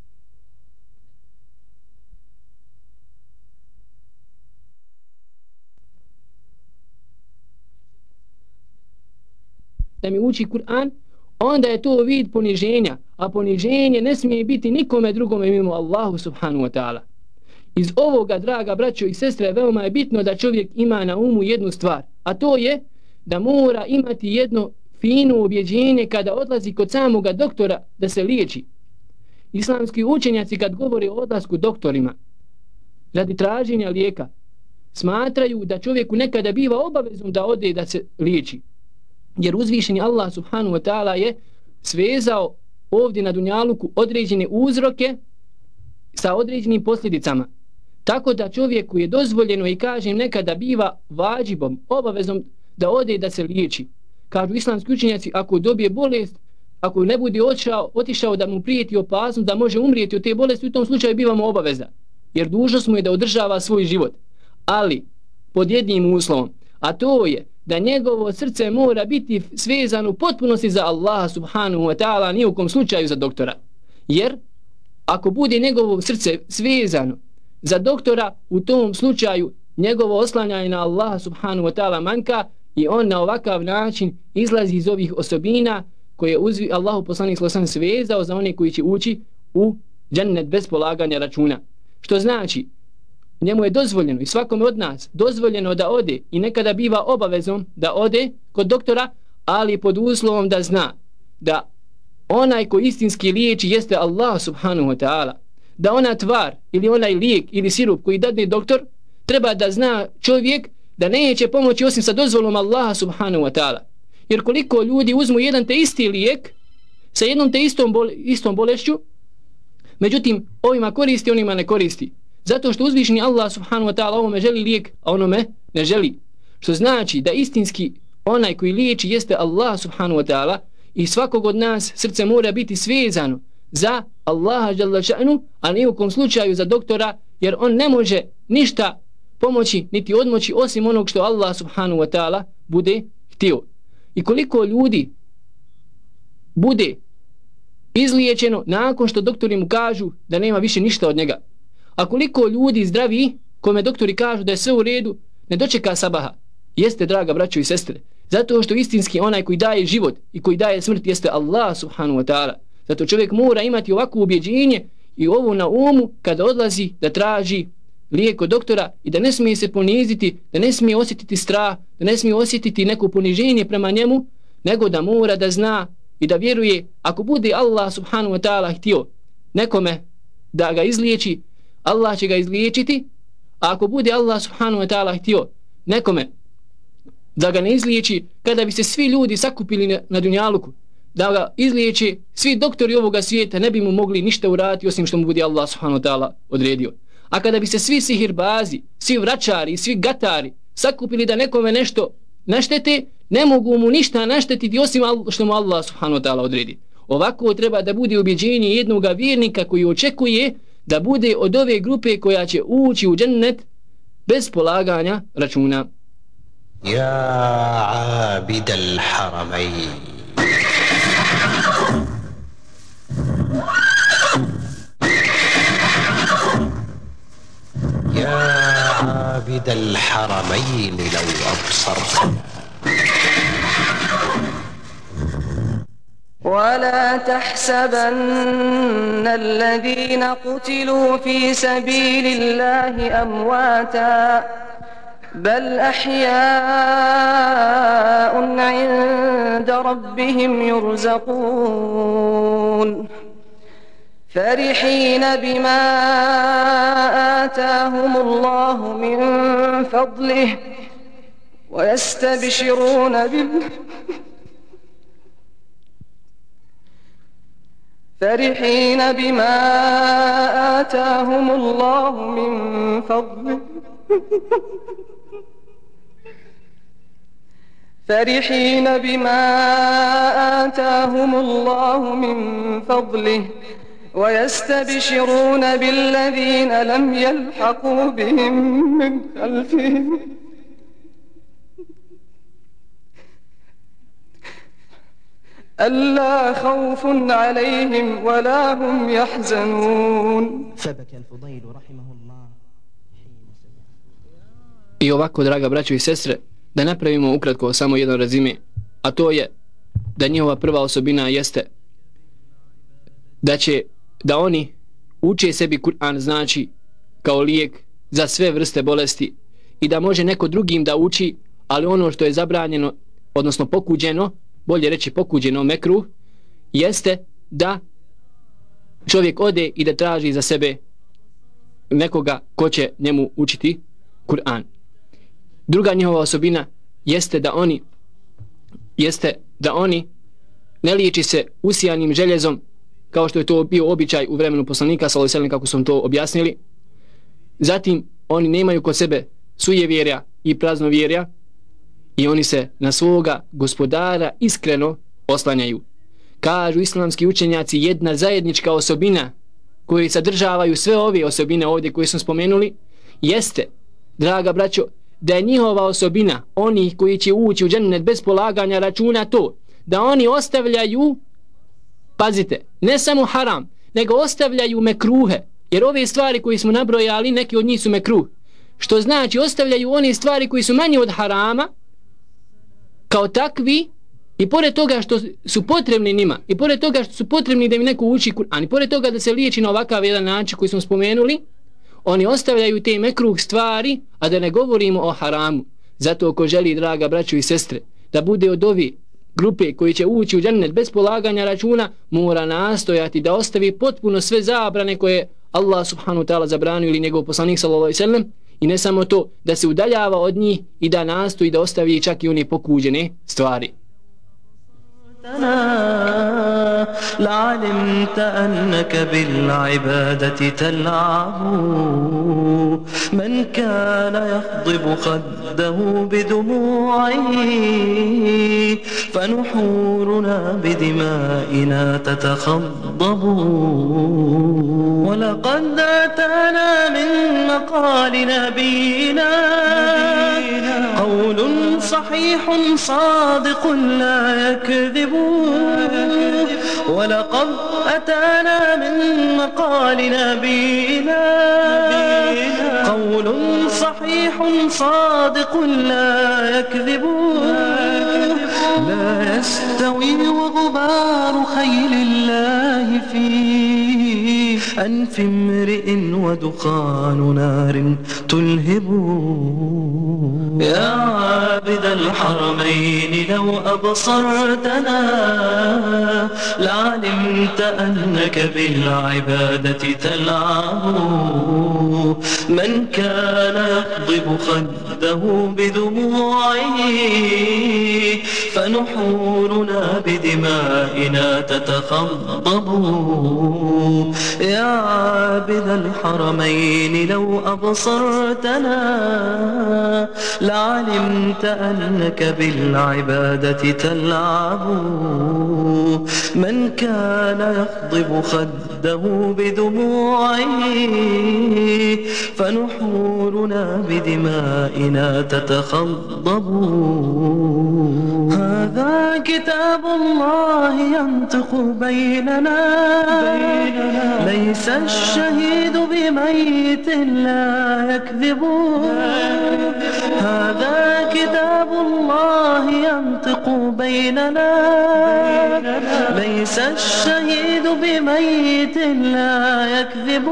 Speaker 6: da mi uči Kur'an, onda je to vid poniženja, a poniženje ne smije biti nikome drugome mimo Allahu subhanahu wa ta'ala. Iz ovoga, draga braćo i sestre, veoma je bitno da čovjek ima na umu jednu stvar, a to je da mora imati jedno fino ubjeđenje kada odlazi kod samoga doktora da se liječi. Islamski učenjaci kad govore o odlasku doktorima radi traženja lijeka, smatraju da čovjeku nekada biva obavezom da ode da se liječi. Jer uzvišeni Allah subhanahu wa ta'ala je svezao ovdje na dunjaluku određene uzroke sa određenim posljedicama. Tako da čovjeku je dozvoljeno i kažem nekada biva vađibom, obavezom da ode da se liječi. Kažu islamski učenjaci, ako dobije bolest, ako ne bude otišao da mu prijeti opasnost da može umrijeti od te bolesti, u tom slučaju biva mu obaveza. Jer dužnost mu je da održava svoj život. Ali pod jednim uslovom, a to je da njegovo srce mora biti svezano u potpunosti za Allaha subhanahu wa ta'ala, ni u kom slučaju za doktora. Jer ako bude njegovo srce svezano za doktora, u tom slučaju njegovo oslanjanje na Allaha subhanahu wa ta'ala manjka i on na ovakav način izlazi iz ovih osobina koje je Allahu poslanik sallallahu alejhi ve sellem svezao za one koji će ući u džennet bez polaganja računa. Što znači njemu je dozvoljeno i svakome od nas dozvoljeno da ode i nekada biva obavezom da ode kod doktora, ali pod uslovom da zna da onaj ko istinski liječi jeste Allah subhanahu wa ta'ala, da ona tvar ili onaj lijek ili sirup koji dadne doktor treba da zna čovjek da neće pomoći osim sa dozvolom Allaha subhanahu wa ta'ala. Jer koliko ljudi uzmu jedan te isti lijek sa jednom te istom bolešću, međutim ovima koristi, onima ne koristi. Zato što uzvišeni Allah subhanahu wa ta'ala ovome želi lijek, a onome ne želi. Što znači da istinski onaj koji liječi jeste Allah subhanahu wa ta'ala i svakog od nas srce mora biti svezano za Allaha jalla ša'nu, a ni u kom slučaju za doktora, jer on ne može ništa pomoći niti odmoći osim onog što Allah subhanahu wa ta'ala bude htio. I koliko ljudi bude izliječeno nakon što doktori mu kažu da nema više ništa od njega. A koliko ljudi zdravi kome doktori kažu da je sve u redu, ne dočeka sabaha. Jeste, draga braćo i sestre, zato što istinski onaj koji daje život i koji daje smrt jeste Allah subhanahu wa ta'ala. Zato čovjek mora imati ovako ubjeđenje i ovo na umu kada odlazi da traži lijek od doktora i da ne smije se poniziti, da ne smije osjetiti strah, da ne smije osjetiti neko poniženje prema njemu, nego da mora da zna i da vjeruje ako bude Allah subhanahu wa ta'ala htio nekome da ga izliječi, Allah će ga izliječiti, a ako bude Allah subhanahu wa ta'ala htio nekome da ga ne izliječi, kada bi se svi ljudi sakupili na dunjaluku da ga izliječi, svi doktori ovoga svijeta ne bi mu mogli ništa uraditi osim što mu bude Allah subhanahu wa ta'ala odredio. A kada bi se svi sihirbazi, svi vračari, svi gatari sakupili da nekome nešto naštete, ne mogu mu ništa naštetiti osim što mu Allah subhanahu wa ta'ala odredi. Ovako treba da bude ubjeđenje jednog vjernika koji očekuje da bude od ove grupe koja će ući u džennet bez polaganja računa.
Speaker 3: Ja abid al-haramayn, يا عابد الحرمين لو أبصرتنا
Speaker 7: ولا تحسبن الذين قتلوا في سبيل الله أمواتا بل أحياء عند ربهم يرزقون فرحين بما آتاهم الله من فضله ويستبشرون فرحين بما آتاهم الله من فضله فرحين بما آتاهم الله من فضله ويستبشرون بالذين لم يلحقوا بهم من خلفهم ألا خوف عليهم ولا هم يحزنون.
Speaker 5: فبكى الفضيل رحمه الله حين سمع.
Speaker 6: I ovako, draga braćo i sestre, da napravimo ukratko samo jedan rezime, a to je da njihova prva osobina jeste da oni uče sebi Kur'an, znači kao lijek za sve vrste bolesti, i da može neko drugim da uči, ali ono što je zabranjeno, odnosno pokuđeno, bolje reći pokuđeno, mekruh, jeste da čovjek ode i da traži za sebe nekoga ko će njemu učiti Kur'an. Druga njihova osobina jeste da oni ne liječi se usijanim željezom, kao što je to bio običaj u vremenu poslanika sallallahu alejhi ve sellem, kako smo to objasnili. Zatim oni nemaju kod sebe sujevjerja i praznovjerja i oni se na svoga gospodara iskreno oslanjaju. Kažu islamski učenjaci, jedna zajednička osobina koji sadržavaju sve ove osobine ovdje koje smo spomenuli jeste, draga braćo, da je njihova osobina, oni koji će ući u džennet bez polaganja računa, to da oni ostavljaju, pazite, ne samo haram, nego ostavljaju mekruhe, jer ove stvari koje smo nabrojali, neki od njih su mekruh, što znači ostavljaju one stvari koji su manje od harama kao takvi, i pored toga što su potrebni njima, i pored toga što su potrebni da im neko uči Kur'an, i pored toga da se liječi na ovakav jedan način koji smo spomenuli, oni ostavljaju te mekruh stvari, a da ne govorimo o haramu. Zato ako želi, draga braćo i sestre, da bude od ove grupe koji će ući u džennet bez polaganja računa, mora nastojati da ostavi potpuno sve zabrane koje Allah subhanahu wa ta'ala zabranio ili njegov poslanik sallallahu alejhi ve sellem, i ne samo to, da se udaljava od njih i da nastoji da ostavi čak i one pokuđene stvari.
Speaker 1: لعلمت أنك بالعبادة تلعب من كان يخضب خده بدموعه فنحورنا بدمائنا تتخضب ولقد أتانا من مقال نبينا قول صحيح صادق لا يكذب ولقد أتانا من مقال نبينا قول صحيح صادق لا يكذب لا يستوي وغبار خيل الله فيه أنف امرئ ودخان نار تلهب. يا عابد الحرمين لو أبصرتنا لعلمت أنك بالعبادة تلعب. من كان يقضب خده بدموعه فنحورنا بدمائنا تتخضب. يا عابد الحرمين لو أبصرتنا لعلمت أنك بالعبادة تلعب. من كان يقضب خده بدموعه فنحورنا بدمائنا تتخضب. هذا كتاب الله ينطق بيننا ليس الشهيد بميت لا يكذب. هذا كتاب الله ينطق بيننا ليس الشهيد بميت لا يكذب.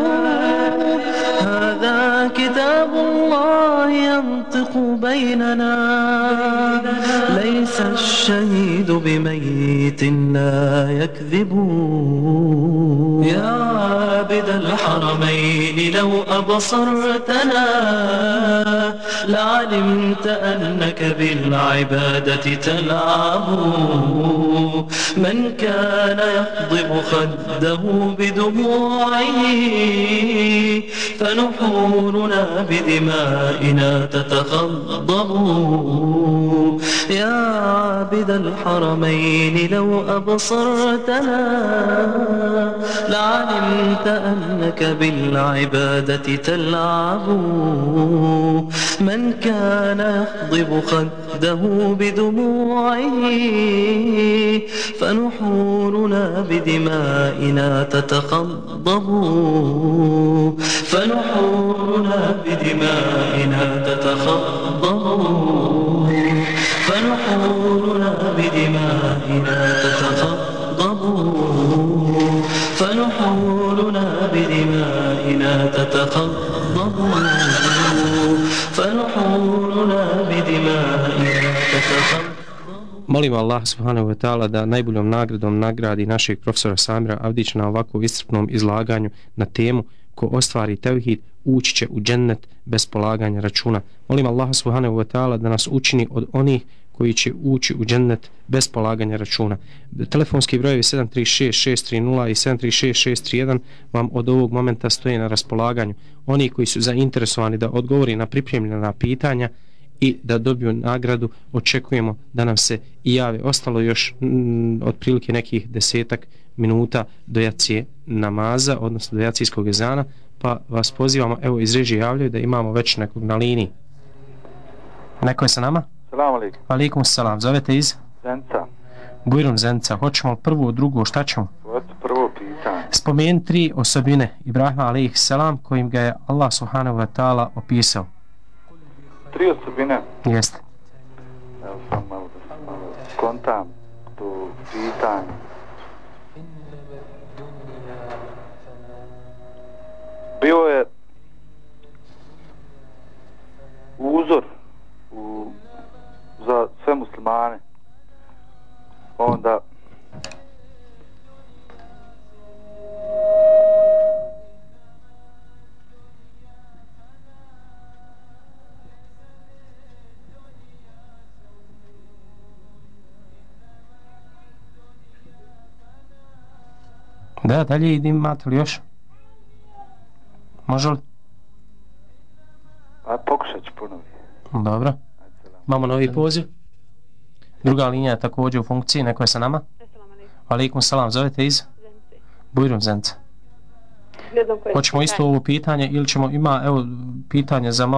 Speaker 1: هذا كتاب الله ينطق بيننا ليس الشهيد بميت لا يكذب. يا عابد الحرمين لو أبصرتنا لعلمت أنك بالعبادة تلعب. من كان يقضب خده بدموعه فنحورنا بدمائنا تتخضب. يا عابد الحرمين لو أبصرتنا لعلمت أنك بالعبادة تلعب. من كان يقضب خده بدموعه فنحورنا بدمائنا تتخضب. فنحورنا بدمائنا تتخضب. فنحورنا بدمائنا تتخضب. فنحورنا بدمائنا تتخضب. فنحورنا بدمائنا تتخضب.
Speaker 2: Molim Allah subhanahu wa ta'ala da najboljom nagradom nagradi našeg profesora Samira Avdića na ovakvom iscrpnom izlaganju na temu ko ostvari tevhid ući će u džennet bez polaganja računa. Molim Allah subhanahu wa ta'ala da nas učini od onih koji će ući u džennet bez polaganja računa. Telefonski brojevi 736-630 i 736-631 vam od ovog momenta stoje na raspolaganju. Oni koji su zainteresovani da odgovori na pripremljena pitanja i da dobiju nagradu, očekujemo da nam se i jave. Ostalo još otprilike nekih 10 minuta do jacije namaza, odnosno do jacijskog ezana, pa vas pozivamo, evo iz režije javljaju da imamo već nekog na liniji. Neko je sa nama?
Speaker 8: Salam alaikum.
Speaker 2: Alaikum salam, zovete iz?
Speaker 8: Zenca.
Speaker 2: Bujrum Zenca, hoćemo prvo, drugo, šta ćemo?
Speaker 8: Prvo pitanje.
Speaker 2: Spomeni 3 osobine Ibrahima alaih salam kojim ga je Allah subhanahu wa ta'ala opisao.
Speaker 8: 3 osobine?
Speaker 2: Jeste.
Speaker 8: Evo sam malo kontam to pitanje. Bio je uzor za sve muslimane. Onda
Speaker 2: da, dalje idim, imate li još? Može li?
Speaker 8: A pokušat ću ponoviti.
Speaker 2: Dobro. Imamo novi poziv. Druga linija je također u funkciji. Neko je sa nama? Alaikum salam. Zovete iz? Bujrum Zenca. Hoćemo isto ovo pitanje ili ćemo, ima evo pitanje za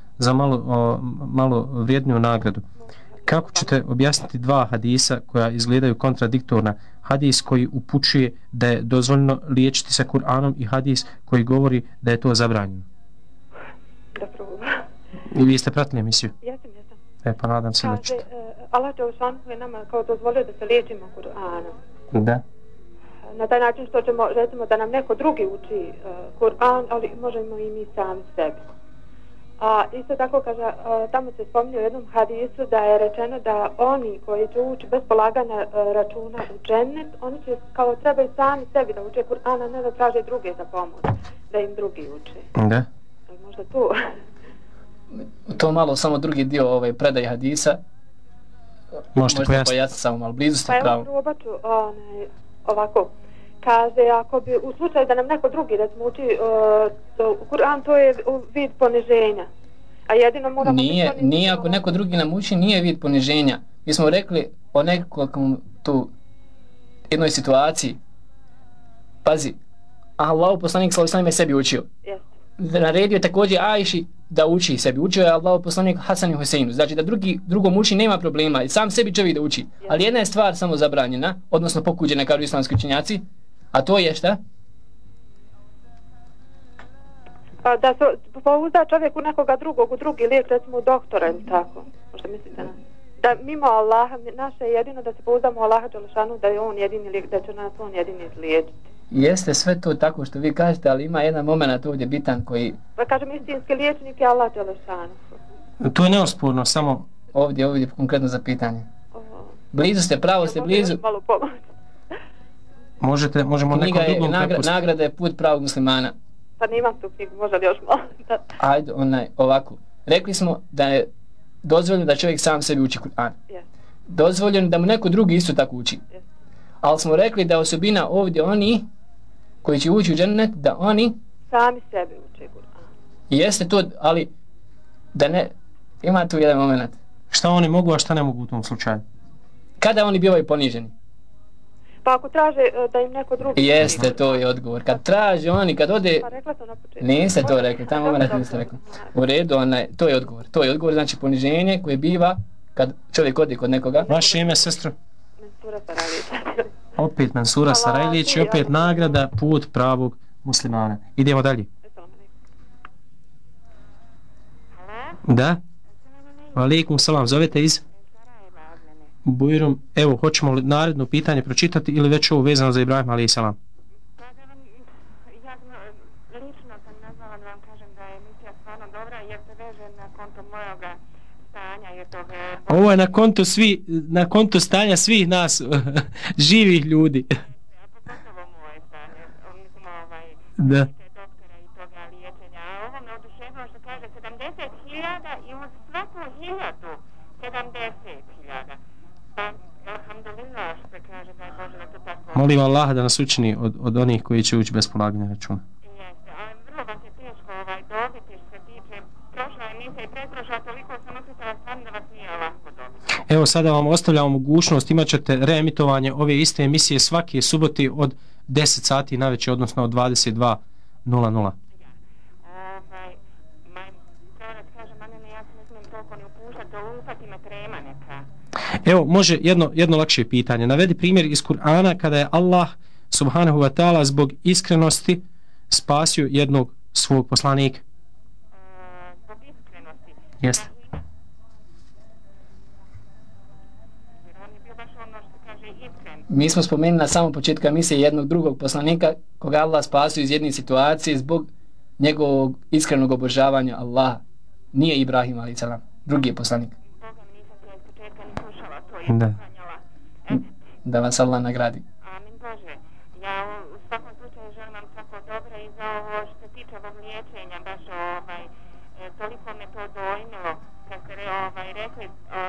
Speaker 2: malo vrijedniju nagradu. Kako ćete objasniti 2 hadisa koja izgledaju kontradiktorna? Hadis koji upućuje da je dozvoljeno liječiti se Kur'anom i hadis koji govori da je to zabranjeno.
Speaker 9: Dobro.
Speaker 2: I vi ste pratili emisiju?
Speaker 9: Jesam.
Speaker 2: Pa nadam se da ćete.
Speaker 9: Allah Đelešanu je nama kao dozvolio da se liječimo Kur'anom.
Speaker 2: Da.
Speaker 9: na taj način što ćemo, recimo, da nam neko drugi uči Kur'an, ali možemo i mi sami sebi. A isto tako kaže, tamo se spominje u jednom hadisu da je rečeno da oni koji će ući bez polaganja računa u džennet, oni će kao trebaju sami sebi da uče Kur'ana, ne da traže druge za pomoć, da im drugi uče.
Speaker 2: Da.
Speaker 9: Možda tu.
Speaker 6: To malo samo drugi dio predaje hadisa. Možete pojasniti samo malo, blizu ste pravo.
Speaker 9: Pa evo probat ću ovako. Kaže, ako bi u slučaju da nam neko drugi recimo uči Kur'an, to je vid poniženja. A jedino moramo...
Speaker 6: Nije ako neko drugi nam uči, nije vid poniženja. Mi smo rekli o nekom tu jednoj situaciji. Pazi, Allahu poslanik sallallahu alejhi ve sellem je sebi učio. Naredio je također Ajši da uči sebi. Učio je Allahu poslanik Hasan i Huseinu. Znači da drugom uči nema problema. I sam sebi čovjek da uči. Ali jedna je stvar samo zabranjena, odnosno pokuđena, kažu islamski učenjaci. A to je šta?
Speaker 9: Da se pouzda čovjek u nekoga drugog, u drugi lijek, recimo u doktora ili tako. Možda mislite na... Da mimo Allaha, naše je jedino da se pouzdamo u Allaha Đelešanu, da je on jedini lijek, da će nas on jedini izliječiti.
Speaker 6: Jeste sve to tako što vi kažete, ali ima jedan moment ovdje bitan koji...
Speaker 9: Pa kažem, istinski liječnik je Allah Đelešanu.
Speaker 2: To je neosporno, samo...
Speaker 6: Ovdje konkretno za pitanje. Blizu ste, pravo ste blizu.
Speaker 9: Malo pomoći.
Speaker 2: Možemo nekom drugom
Speaker 6: prepustiti. Nagrada je put pravog muslimana.
Speaker 9: Pa nimam tu knjigu, može li još malo?
Speaker 6: Ajde, ovako. Rekli smo da je dozvoljeno da čovjek sam sebi uči Kur'an. Dozvoljeno da mu neko drugi isto tako uči. Ali smo rekli da osobina ovdje oni koji će ući u džennet, da oni
Speaker 9: sami sebi uče Kur'an.
Speaker 6: Jeste to, ali da ne, ima tu jedan moment.
Speaker 2: Šta oni mogu, a šta ne mogu u tom slučaju?
Speaker 6: Kada oni bivaju poniženi?
Speaker 9: Pa ako traže da im neko drugi...
Speaker 6: Jeste, to je odgovor. Kad traže oni, kad ode...
Speaker 9: Pa rekla sam na početku.
Speaker 6: Niste to rekli, tamo moment niste rekli. U redu, to je odgovor. To je odgovor, znači poniženje koje biva kad čovjek ode kod nekoga.
Speaker 2: Vaše ime, sestro?
Speaker 9: Mensura Sarajlić.
Speaker 2: Opet Mensura Sarajlić i opet nagrada put pravog muslimana. Idemo dalje. Da? Alejkum selam, zovete iz? Bujrum, evo, hoćemo li naredno pitanje pročitati ili već ovo vezano za Ibrahim a.s.
Speaker 10: Ja lično sam nazvala da vam kažem da je emisija stvarno dobra jer se veže na konto mojoga stanja.
Speaker 2: Ovo je na konto stanja svih nas živih ljudi.
Speaker 10: Pogotovo moje stanje,
Speaker 2: da.
Speaker 10: doktora i toga liječenja. A ovo me oduševilo što kaže 70.000 i uz svaku 1000 70.000. Pa, alhamdulillah, što kaže da je Bože da to tako...
Speaker 2: Molim Allah da nas učini od onih koji će ući bez polaganja računa.
Speaker 10: Jeste, ali vrlo vas je teško dobiti što se tiče prošla emisija i pretprošla, toliko sam osjetila stvarno da vas nije lako dobiti.
Speaker 2: Evo sada vam ostavljamo mogućnost, imat ćete reemitovanje ove iste emisije svake subote od 10 sati na večer, odnosno od 22:00. Evo, može jedno lakše pitanje. Navedi primjer iz Kur'ana kada je Allah subhanahu wa ta'ala zbog iskrenosti spasio jednog svog poslanika.
Speaker 10: Zbog iskrenosti?
Speaker 2: Jeste.
Speaker 6: Mi smo spomenuli na samom početku emisije jednog drugog poslanika koga Allah spasio iz jedne situacije zbog njegovog iskrenog obožavanja Allaha. Nije Ibrahim a.s. drugi je poslanik.
Speaker 2: Da.
Speaker 6: Da vas Allah nagradi.
Speaker 10: Amin Bože. Ja u svakom slučaju želim vam svako dobro i za ovo što se tiče ovog liječenja, baš toliko me to dojmilo kad ste rekli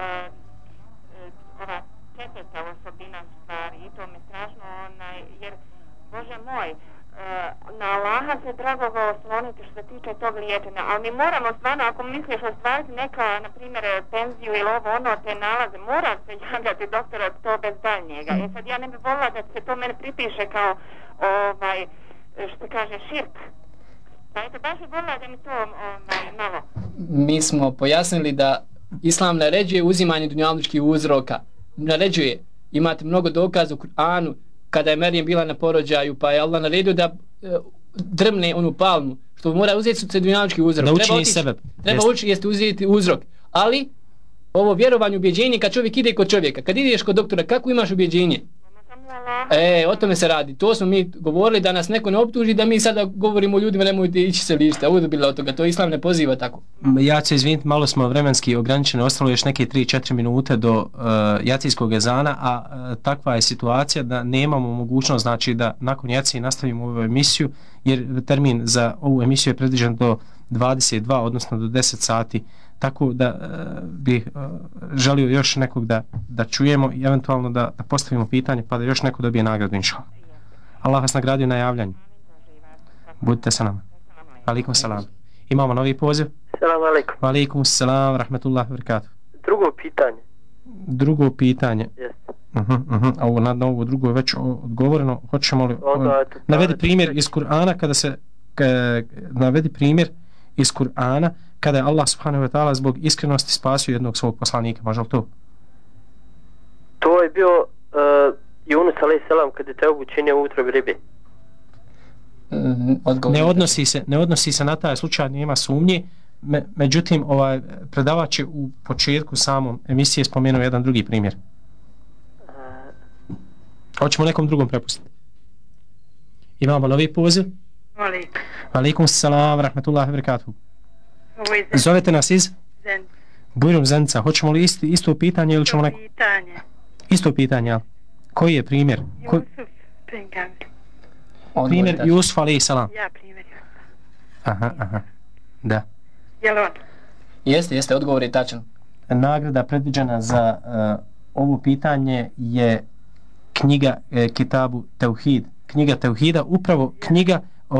Speaker 10: ova četvrta osobina stvari i to me strašno jer Bože moj, na Allaha se drago ga osloniti što se tiče tog liječenja, ali mi moramo stvarno, ako misliš ostvariti neka, na primjer, penziju ili te nalaze, mora se javljati doktora to bez daljnjega. Sad ja ne bih volila da se to mene pripiše kao, što kaže, širk. Pa eto, baš bih volila da mi to malo...
Speaker 6: Mi smo pojasnili da Islam naređuje uzimanje dunjalučkih uzroka. Naređuje. Imate mnogo dokaza u Kur'anu kada je Merijem bila na porođaju, pa je Allah naredio da drmne onu palmu, što mora uzeti se dunjalučki uzrok.
Speaker 2: Da učini sebe.
Speaker 6: Treba učiti jeste uzeti uzrok. Ali ovo vjerovanje, ubjeđenje, kad čovjek ide kod čovjeka, kad ideš kod doktora, kako imaš ubjeđenje? O tome se radi. To smo mi govorili da nas neko ne optuži da mi sada govorimo ljudima nemojte ići se lišiti. Ovo je bilo od toga. To Islam ne poziva tako.
Speaker 2: Ja ću se izviniti, malo smo vremenski ograničeni, ostalo još neke 3-4 minute do jacijskog ezana, a takva je situacija da nemamo mogućnost, znači da nakon jacije nastavimo ovu emisiju, jer termin za ovu emisiju je predviđen do 22, odnosno do 10 sati. Tako da bih želio još nekog da čujemo i eventualno da postavimo pitanje pa da još neko dobije nagradu, inšallah. Allah vas nagradio na javljanju. Budite sa nama. Alaikum salam. Imamo novi poziv.
Speaker 11: Salam alaikum.
Speaker 2: Alaikum salam, rahmetullah, barakatuh. Drugo pitanje.
Speaker 11: Yes.
Speaker 2: Ovo na ovo drugo je već odgovoreno. Hoćemo li navedi primjer iz Kur'ana navedi primjer iz Kur'ana kada je Allah subhanahu wa ta'ala zbog iskrenosti spasio jednog svog poslanika, može li to?
Speaker 11: To je bio Yunus a.s. kada je teubu činio u utrobi ribe.
Speaker 2: Ne odnosi se na taj slučaj, nema sumnje. Međutim, predavač je u početku samom emisije spomenuo jedan drugi primjer. Hoćemo nekom drugom prepustiti. Imamo novi poziv. Alaikum salam, rahmetullahi barakatuh. Zovete nas iz?
Speaker 12: Zenca.
Speaker 2: Bujrom Zenca. Hoćemo li isto pitanje ili ćemo neko? Isto pitanje, ali koji je primjer?
Speaker 12: Jusuf Pengam.
Speaker 2: Primjer Jusuf alaihi salam.
Speaker 12: Ja primjer Jusuf.
Speaker 2: Aha. Da.
Speaker 12: Jel on?
Speaker 6: Jeste, odgovor je tačan.
Speaker 2: Nagrada predviđena za ovo pitanje je knjiga Kitabu Teuhid. Knjiga Teuhida, upravo knjiga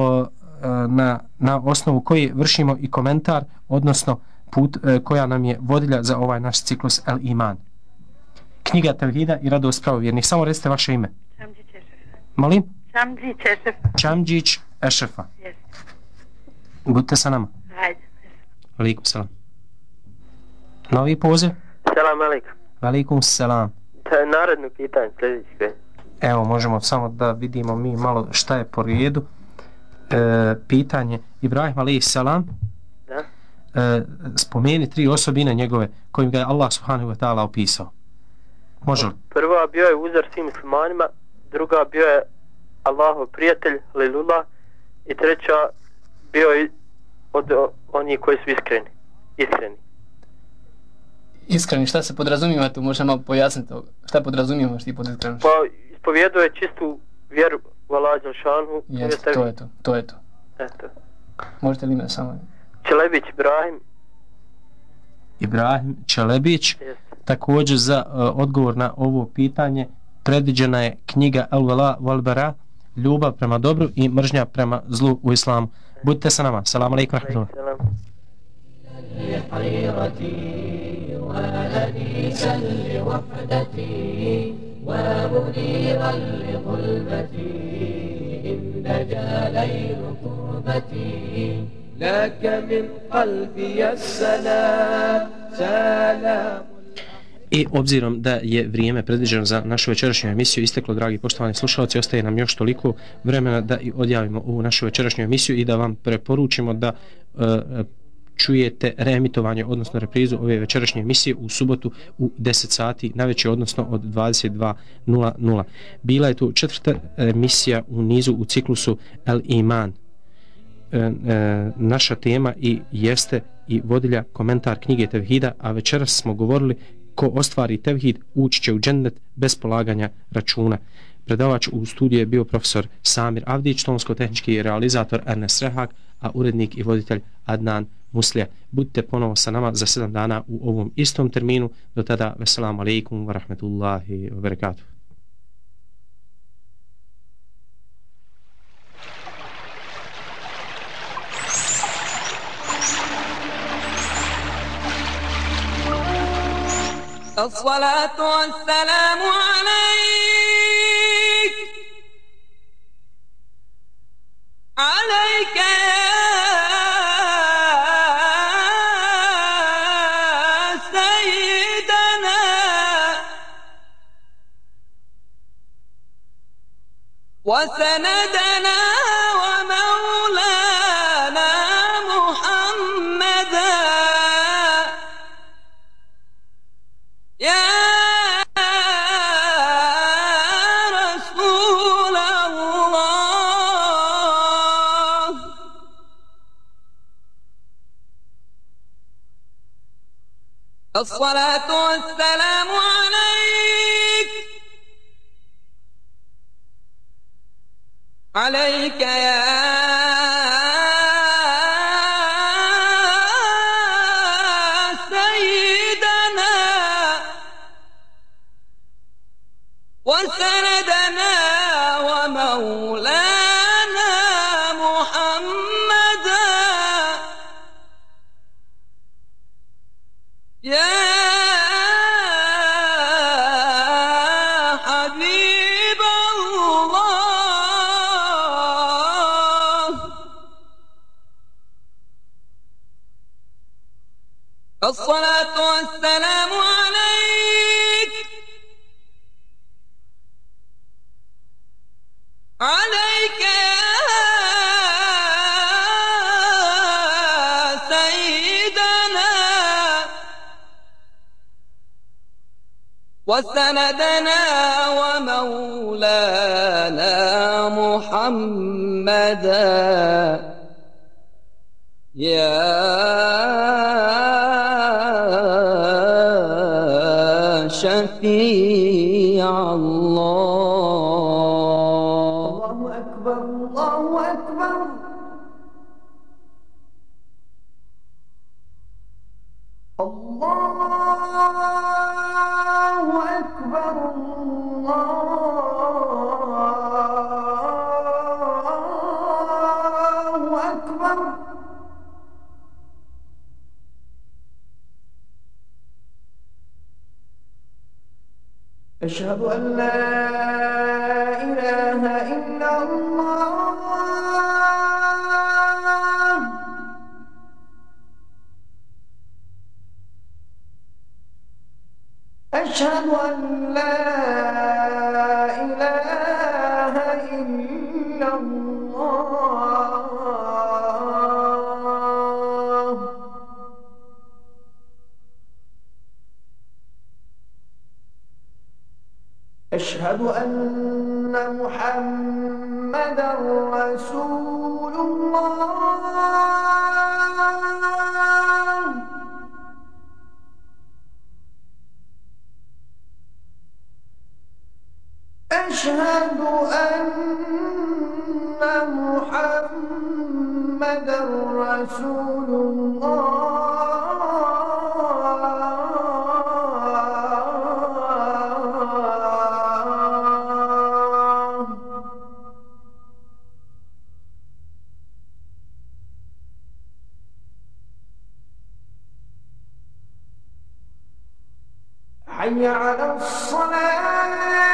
Speaker 2: na osnovu koje vršimo i komentar, odnosno put koja nam je vodilja za ovaj naš ciklus El Iman. Knjiga Tevhida i radost pravovjernih. Samo recite vaše ime.
Speaker 12: Čamđić Ešefa.
Speaker 2: Molim?
Speaker 12: Čamđić Ešefa.
Speaker 2: Čamđić Ešefa.
Speaker 12: Yes.
Speaker 2: Budite sa nama.
Speaker 12: Hajde.
Speaker 2: Alaikum salam. Novi poziv?
Speaker 11: Salam alaikum.
Speaker 2: Alaikum salam.
Speaker 11: To je naredno pitanje, sljedeći.
Speaker 2: Evo, možemo samo da vidimo mi malo šta je po redu. Pitanje Ibrahim alaihi salam.
Speaker 11: Da.
Speaker 2: Spomeni 3 osobine njegove kojim ga je Allah subhanahu wa ta'ala opisao. Može li?
Speaker 11: Prva bio je uzor svim muslimanima, druga bio je Allahov prijatelj, Lilullah, i treća bio je od onih koji su iskreni.
Speaker 6: Iskreni, šta se podrazumijeva tu? Možeš malo pojasniti to? Šta podrazumijevaš ti pod iskrenošću?
Speaker 11: Pa ispovjedao je čistu vjeru u Allah Đelšanu.
Speaker 6: Jeste, to je to.
Speaker 11: Eto.
Speaker 6: Možete li ime samo?
Speaker 11: Čelebić
Speaker 2: Ibrahim Čelebić. Također za odgovor na ovo pitanje predviđena je knjiga Al-Wala wal-Bara, ljubav prema dobru i mržnja prema zlu u islamu. Budite sa nama. Salam alaikum rahmatullah.
Speaker 4: ومنيرا لظلمتي إن نجا ليل كربتي لك من قلبي السلام سلام.
Speaker 2: I obzirom da je vrijeme predviđeno za našu večerašnju emisiju isteklo, dragi poštovani slušalci, ostaje nam još toliko vremena da i odjavimo ovu našu večerašnju emisiju i da vam preporučimo da čujete reemitovanje, odnosno reprizu ove večerašnje emisije u subotu u 10 sati navečer, odnosno od 22:00. Bila je to 4. emisija u nizu u ciklusu El Iman. Naša tema i jeste i vodilja komentar knjige Tevhida, a večeras smo govorili ko ostvari Tevhid ući će u džennet bez polaganja računa. Predavač u studiju je bio profesor Samir Avdić, tonsko-tehnički realizator Ernest Rehak, a urednik i voditelj Adnan Muslija. Budite ponovo sa nama za 7 dana u ovom istom terminu. Do tada, veselamu alaikum wa rahmetullahi wa barakatuh.
Speaker 4: الصلاة والسلام عليك عليك يا سيدنا وسندنا ومولانا محمدا يا الصلاة والسلام عليك عليك يا سيدنا وسندنا ومولانا محمدا يا حبيب الله الصلاة والسلام عليك عليك يا سيدنا وسندنا ومولانا محمدا يا شفيع الله.
Speaker 13: الله أكبر الله أكبر. الله أكبر الله أكبر. أشهد أن لا إله إلا الله. أشهد أن لا إله إلا الله. أشهد أن محمدا رسول الله. أشهد أن محمدا رسول الله. حي على الصلاة.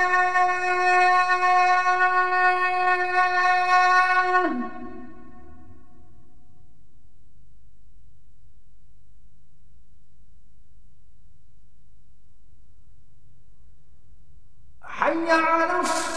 Speaker 13: حي على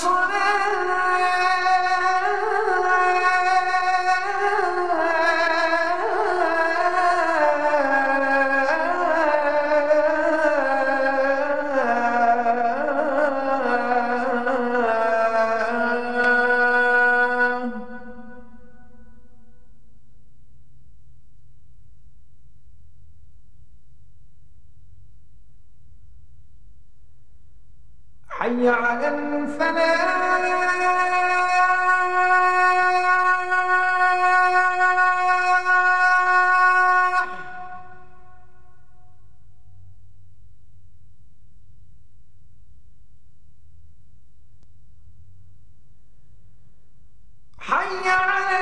Speaker 13: حي على الفلاح. حي على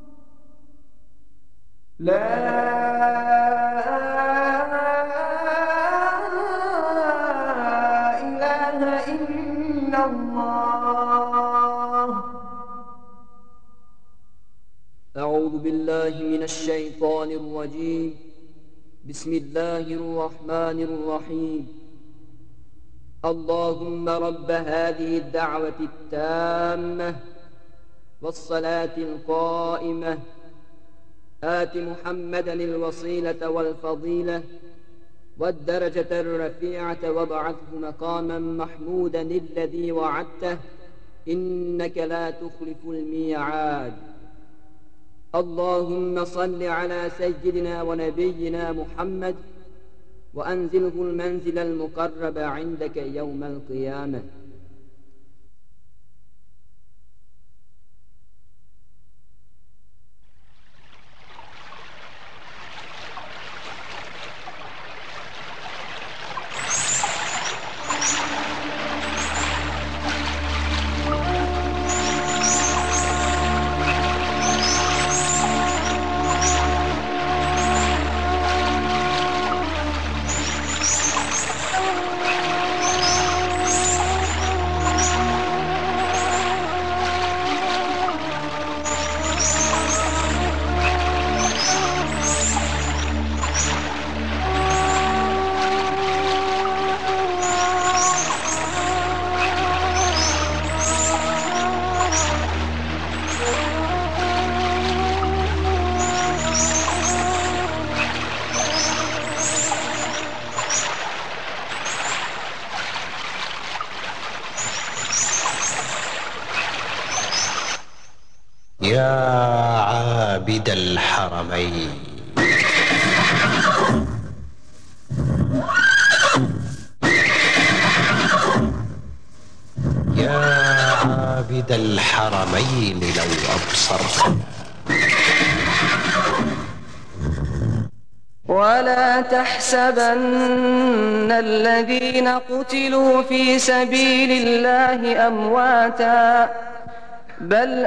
Speaker 13: لا
Speaker 4: الشيطان الرجيم. بسم الله الرحمن الرحيم. اللهم رب هذه الدعوة التامة والصلاة القائمة آت محمدا الوصيلة والفضيلة والدرجة الرفيعة وابعثه مقاما محمودا الذي وعدته إنك لا تخلف الميعاد. اللهم صل على سيدنا ونبينا محمد وأنزله المنزل المقرب عندك يوم القيامة.
Speaker 3: يا عابد الحرمين يا عابد الحرمين لو أبصرتنا
Speaker 7: ولا تحسبن الذين قتلوا في سبيل الله أمواتا بل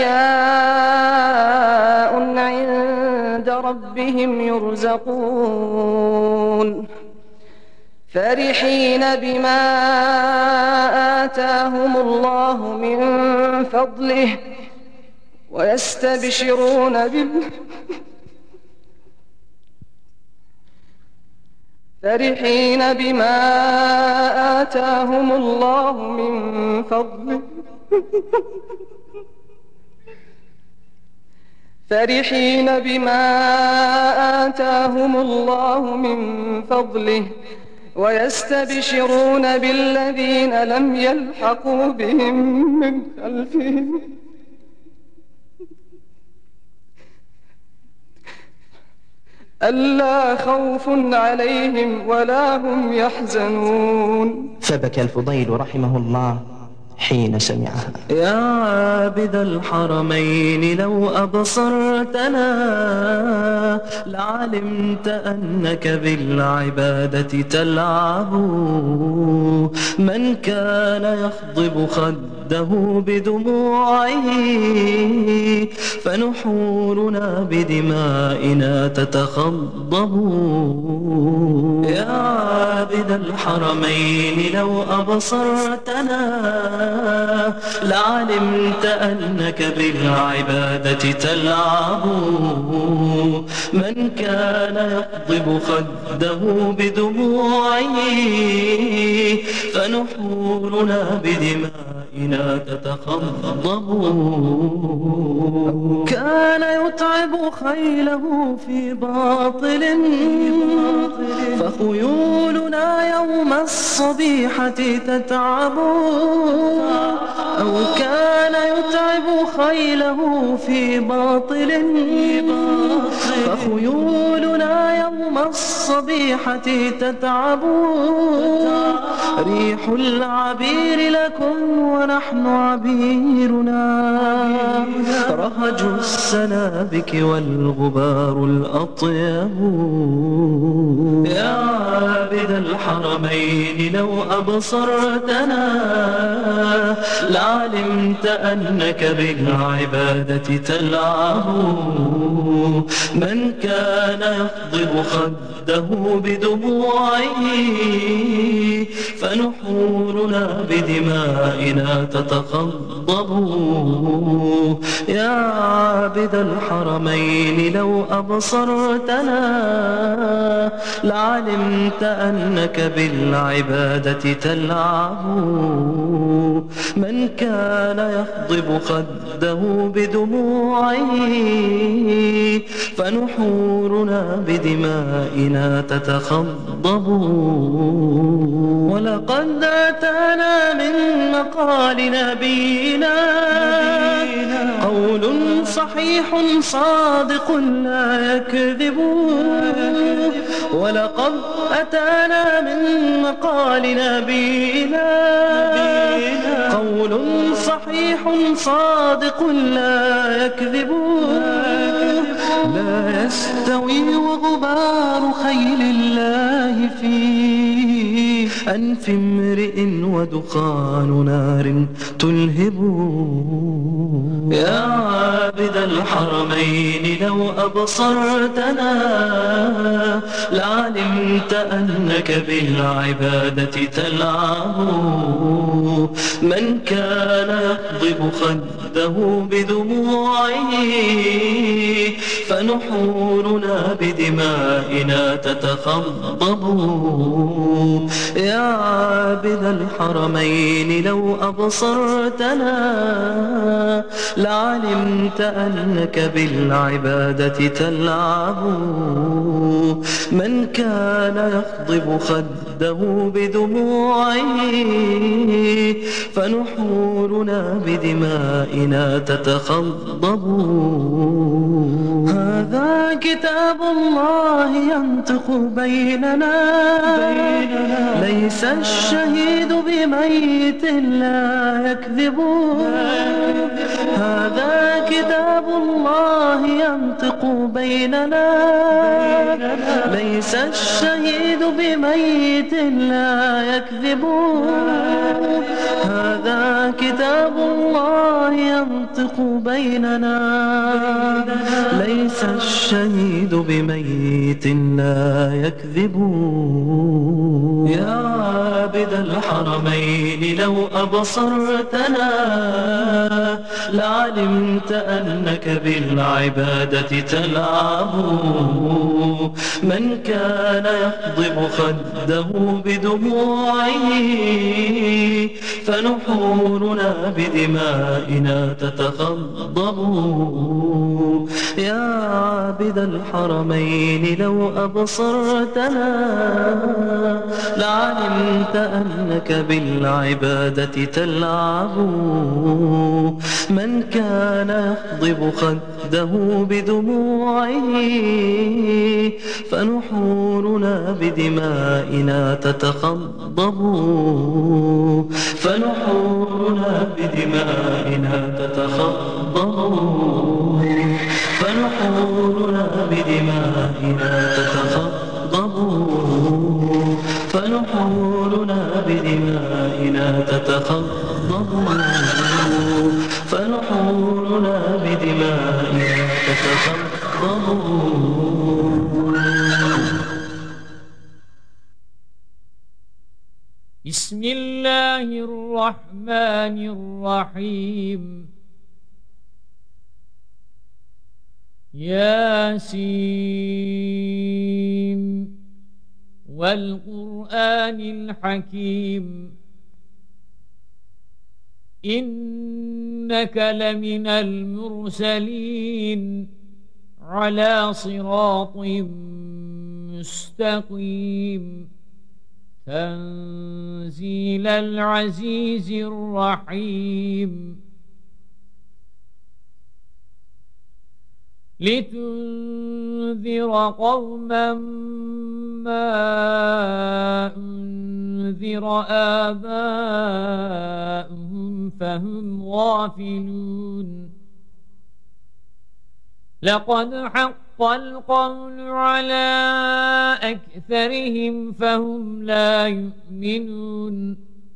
Speaker 7: أحياء عند ربهم يرزقون فرحين بما آتاهم الله من فضله ويستبشرون فرحين بما آتاهم الله من فضله فرحين بما آتاهم الله من فضله ويستبشرون بالذين لم يلحقوا بهم من خلفهم ألا خوف عليهم ولا هم يحزنون.
Speaker 5: فبكى الفضيل رحمه الله حين سمعها.
Speaker 1: يا عابد الحرمين لو أبصرتنا لعلمت أنك بالعبادة تلعب. من كان يخضب خده بدموعه فنحورنا بدمائنا تتخضب. يا عابد الحرمين لو أبصرتنا لعلمت أنك بالعبادة تلعب. من كان يقضب خده بدموعه فنحورنا بدمائنا تتخضب. كان يتعب خيله في باطل فخيولنا يوم الصبيحة تتعب. أو كان يتعب خيله في باطل فخيولنا يوم الصبيحة تتعب. ريح العبير لكم ونحن عبيرنا رهج السنابك والغبار الأطيب. يا عابد الحرمين لو أبصرتنا لعلمت أنك بالعبادة تلعب. من كان يخضب يخضب خده بدموعه فنحورنا بدمائنا تتخضب. يا عابد الحرمين لو أبصرتنا لعلمت أنك بالعبادة تلعب. من كان يخضب خده بدموعه فنحورنا بدمائنا تتخضب. ولقد أتانا من مقال نبينا قول صحيح صادق لا يكذب. ولقد أتانا من مقال نبينا قول صحيح صادق لا يكذب. لا يستوي وغبار خيل الله في أنف امرئ ودخان نار تلهب. يا عابد الحرمين لو أبصرتنا لعلمت أنك بالعبادة تلعب. من كان يخضب خده بدموعه فنحورنا بدمائنا تتخضب. يا عابد الحرمين لو أبصرتنا لعلمت أنك بالعبادة تلعب. من كان يخضب خده بدموعه فنحورنا بدمائنا تتخضب. هذا كتاب الله ينطق بيننا ليس الشهيد بميت لا يكذب. هذا كتاب الله ينطق بيننا ليس الشهيد بميت لا يكذب. هذا كتاب الله ينطق بيننا ليس الشهيد بميت لا يكذب. يا عابد الحرمين لو أبصرتنا لعلمت أنك بالعبادة تلعب. من كان يخضب خده بدموعه فنحورنا بدمائنا تتخضب. يا عابد الحرمين لو أبصرتنا لعلمت أنك بالعبادة تلعب. من كان يخضب خده بدموعه فنحورنا بدمائنا تتخضب. فنحورنا بدمائنا تتخضب. فنحورنا بدمائنا تتخضب. فنحورنا بدمائنا تتخضب. فنحورنا بدمائنا تتخضب.
Speaker 14: بسم الله الرحمن الرحيم. ياسين والقرآن الحكيم إنك لمن المرسلين على صراط مستقيم تنزيل العزيز الرحيم لتنذر قوما ما أنذر آباؤهم فهم غافلون لقد حق القول على أكثرهم فهم لا يؤمنون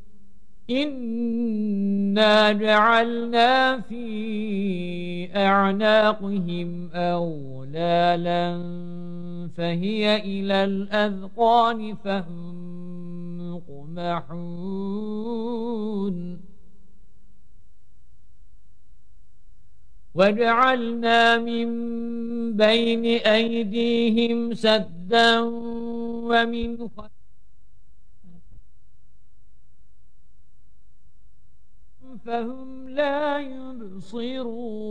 Speaker 14: إنا جعلنا في أعناقهم أغلالا فهي إلى الأذقان فهم مقمحون وجعلنا من بين أيديهم سدا ومن خلفهم فهم لا يبصرون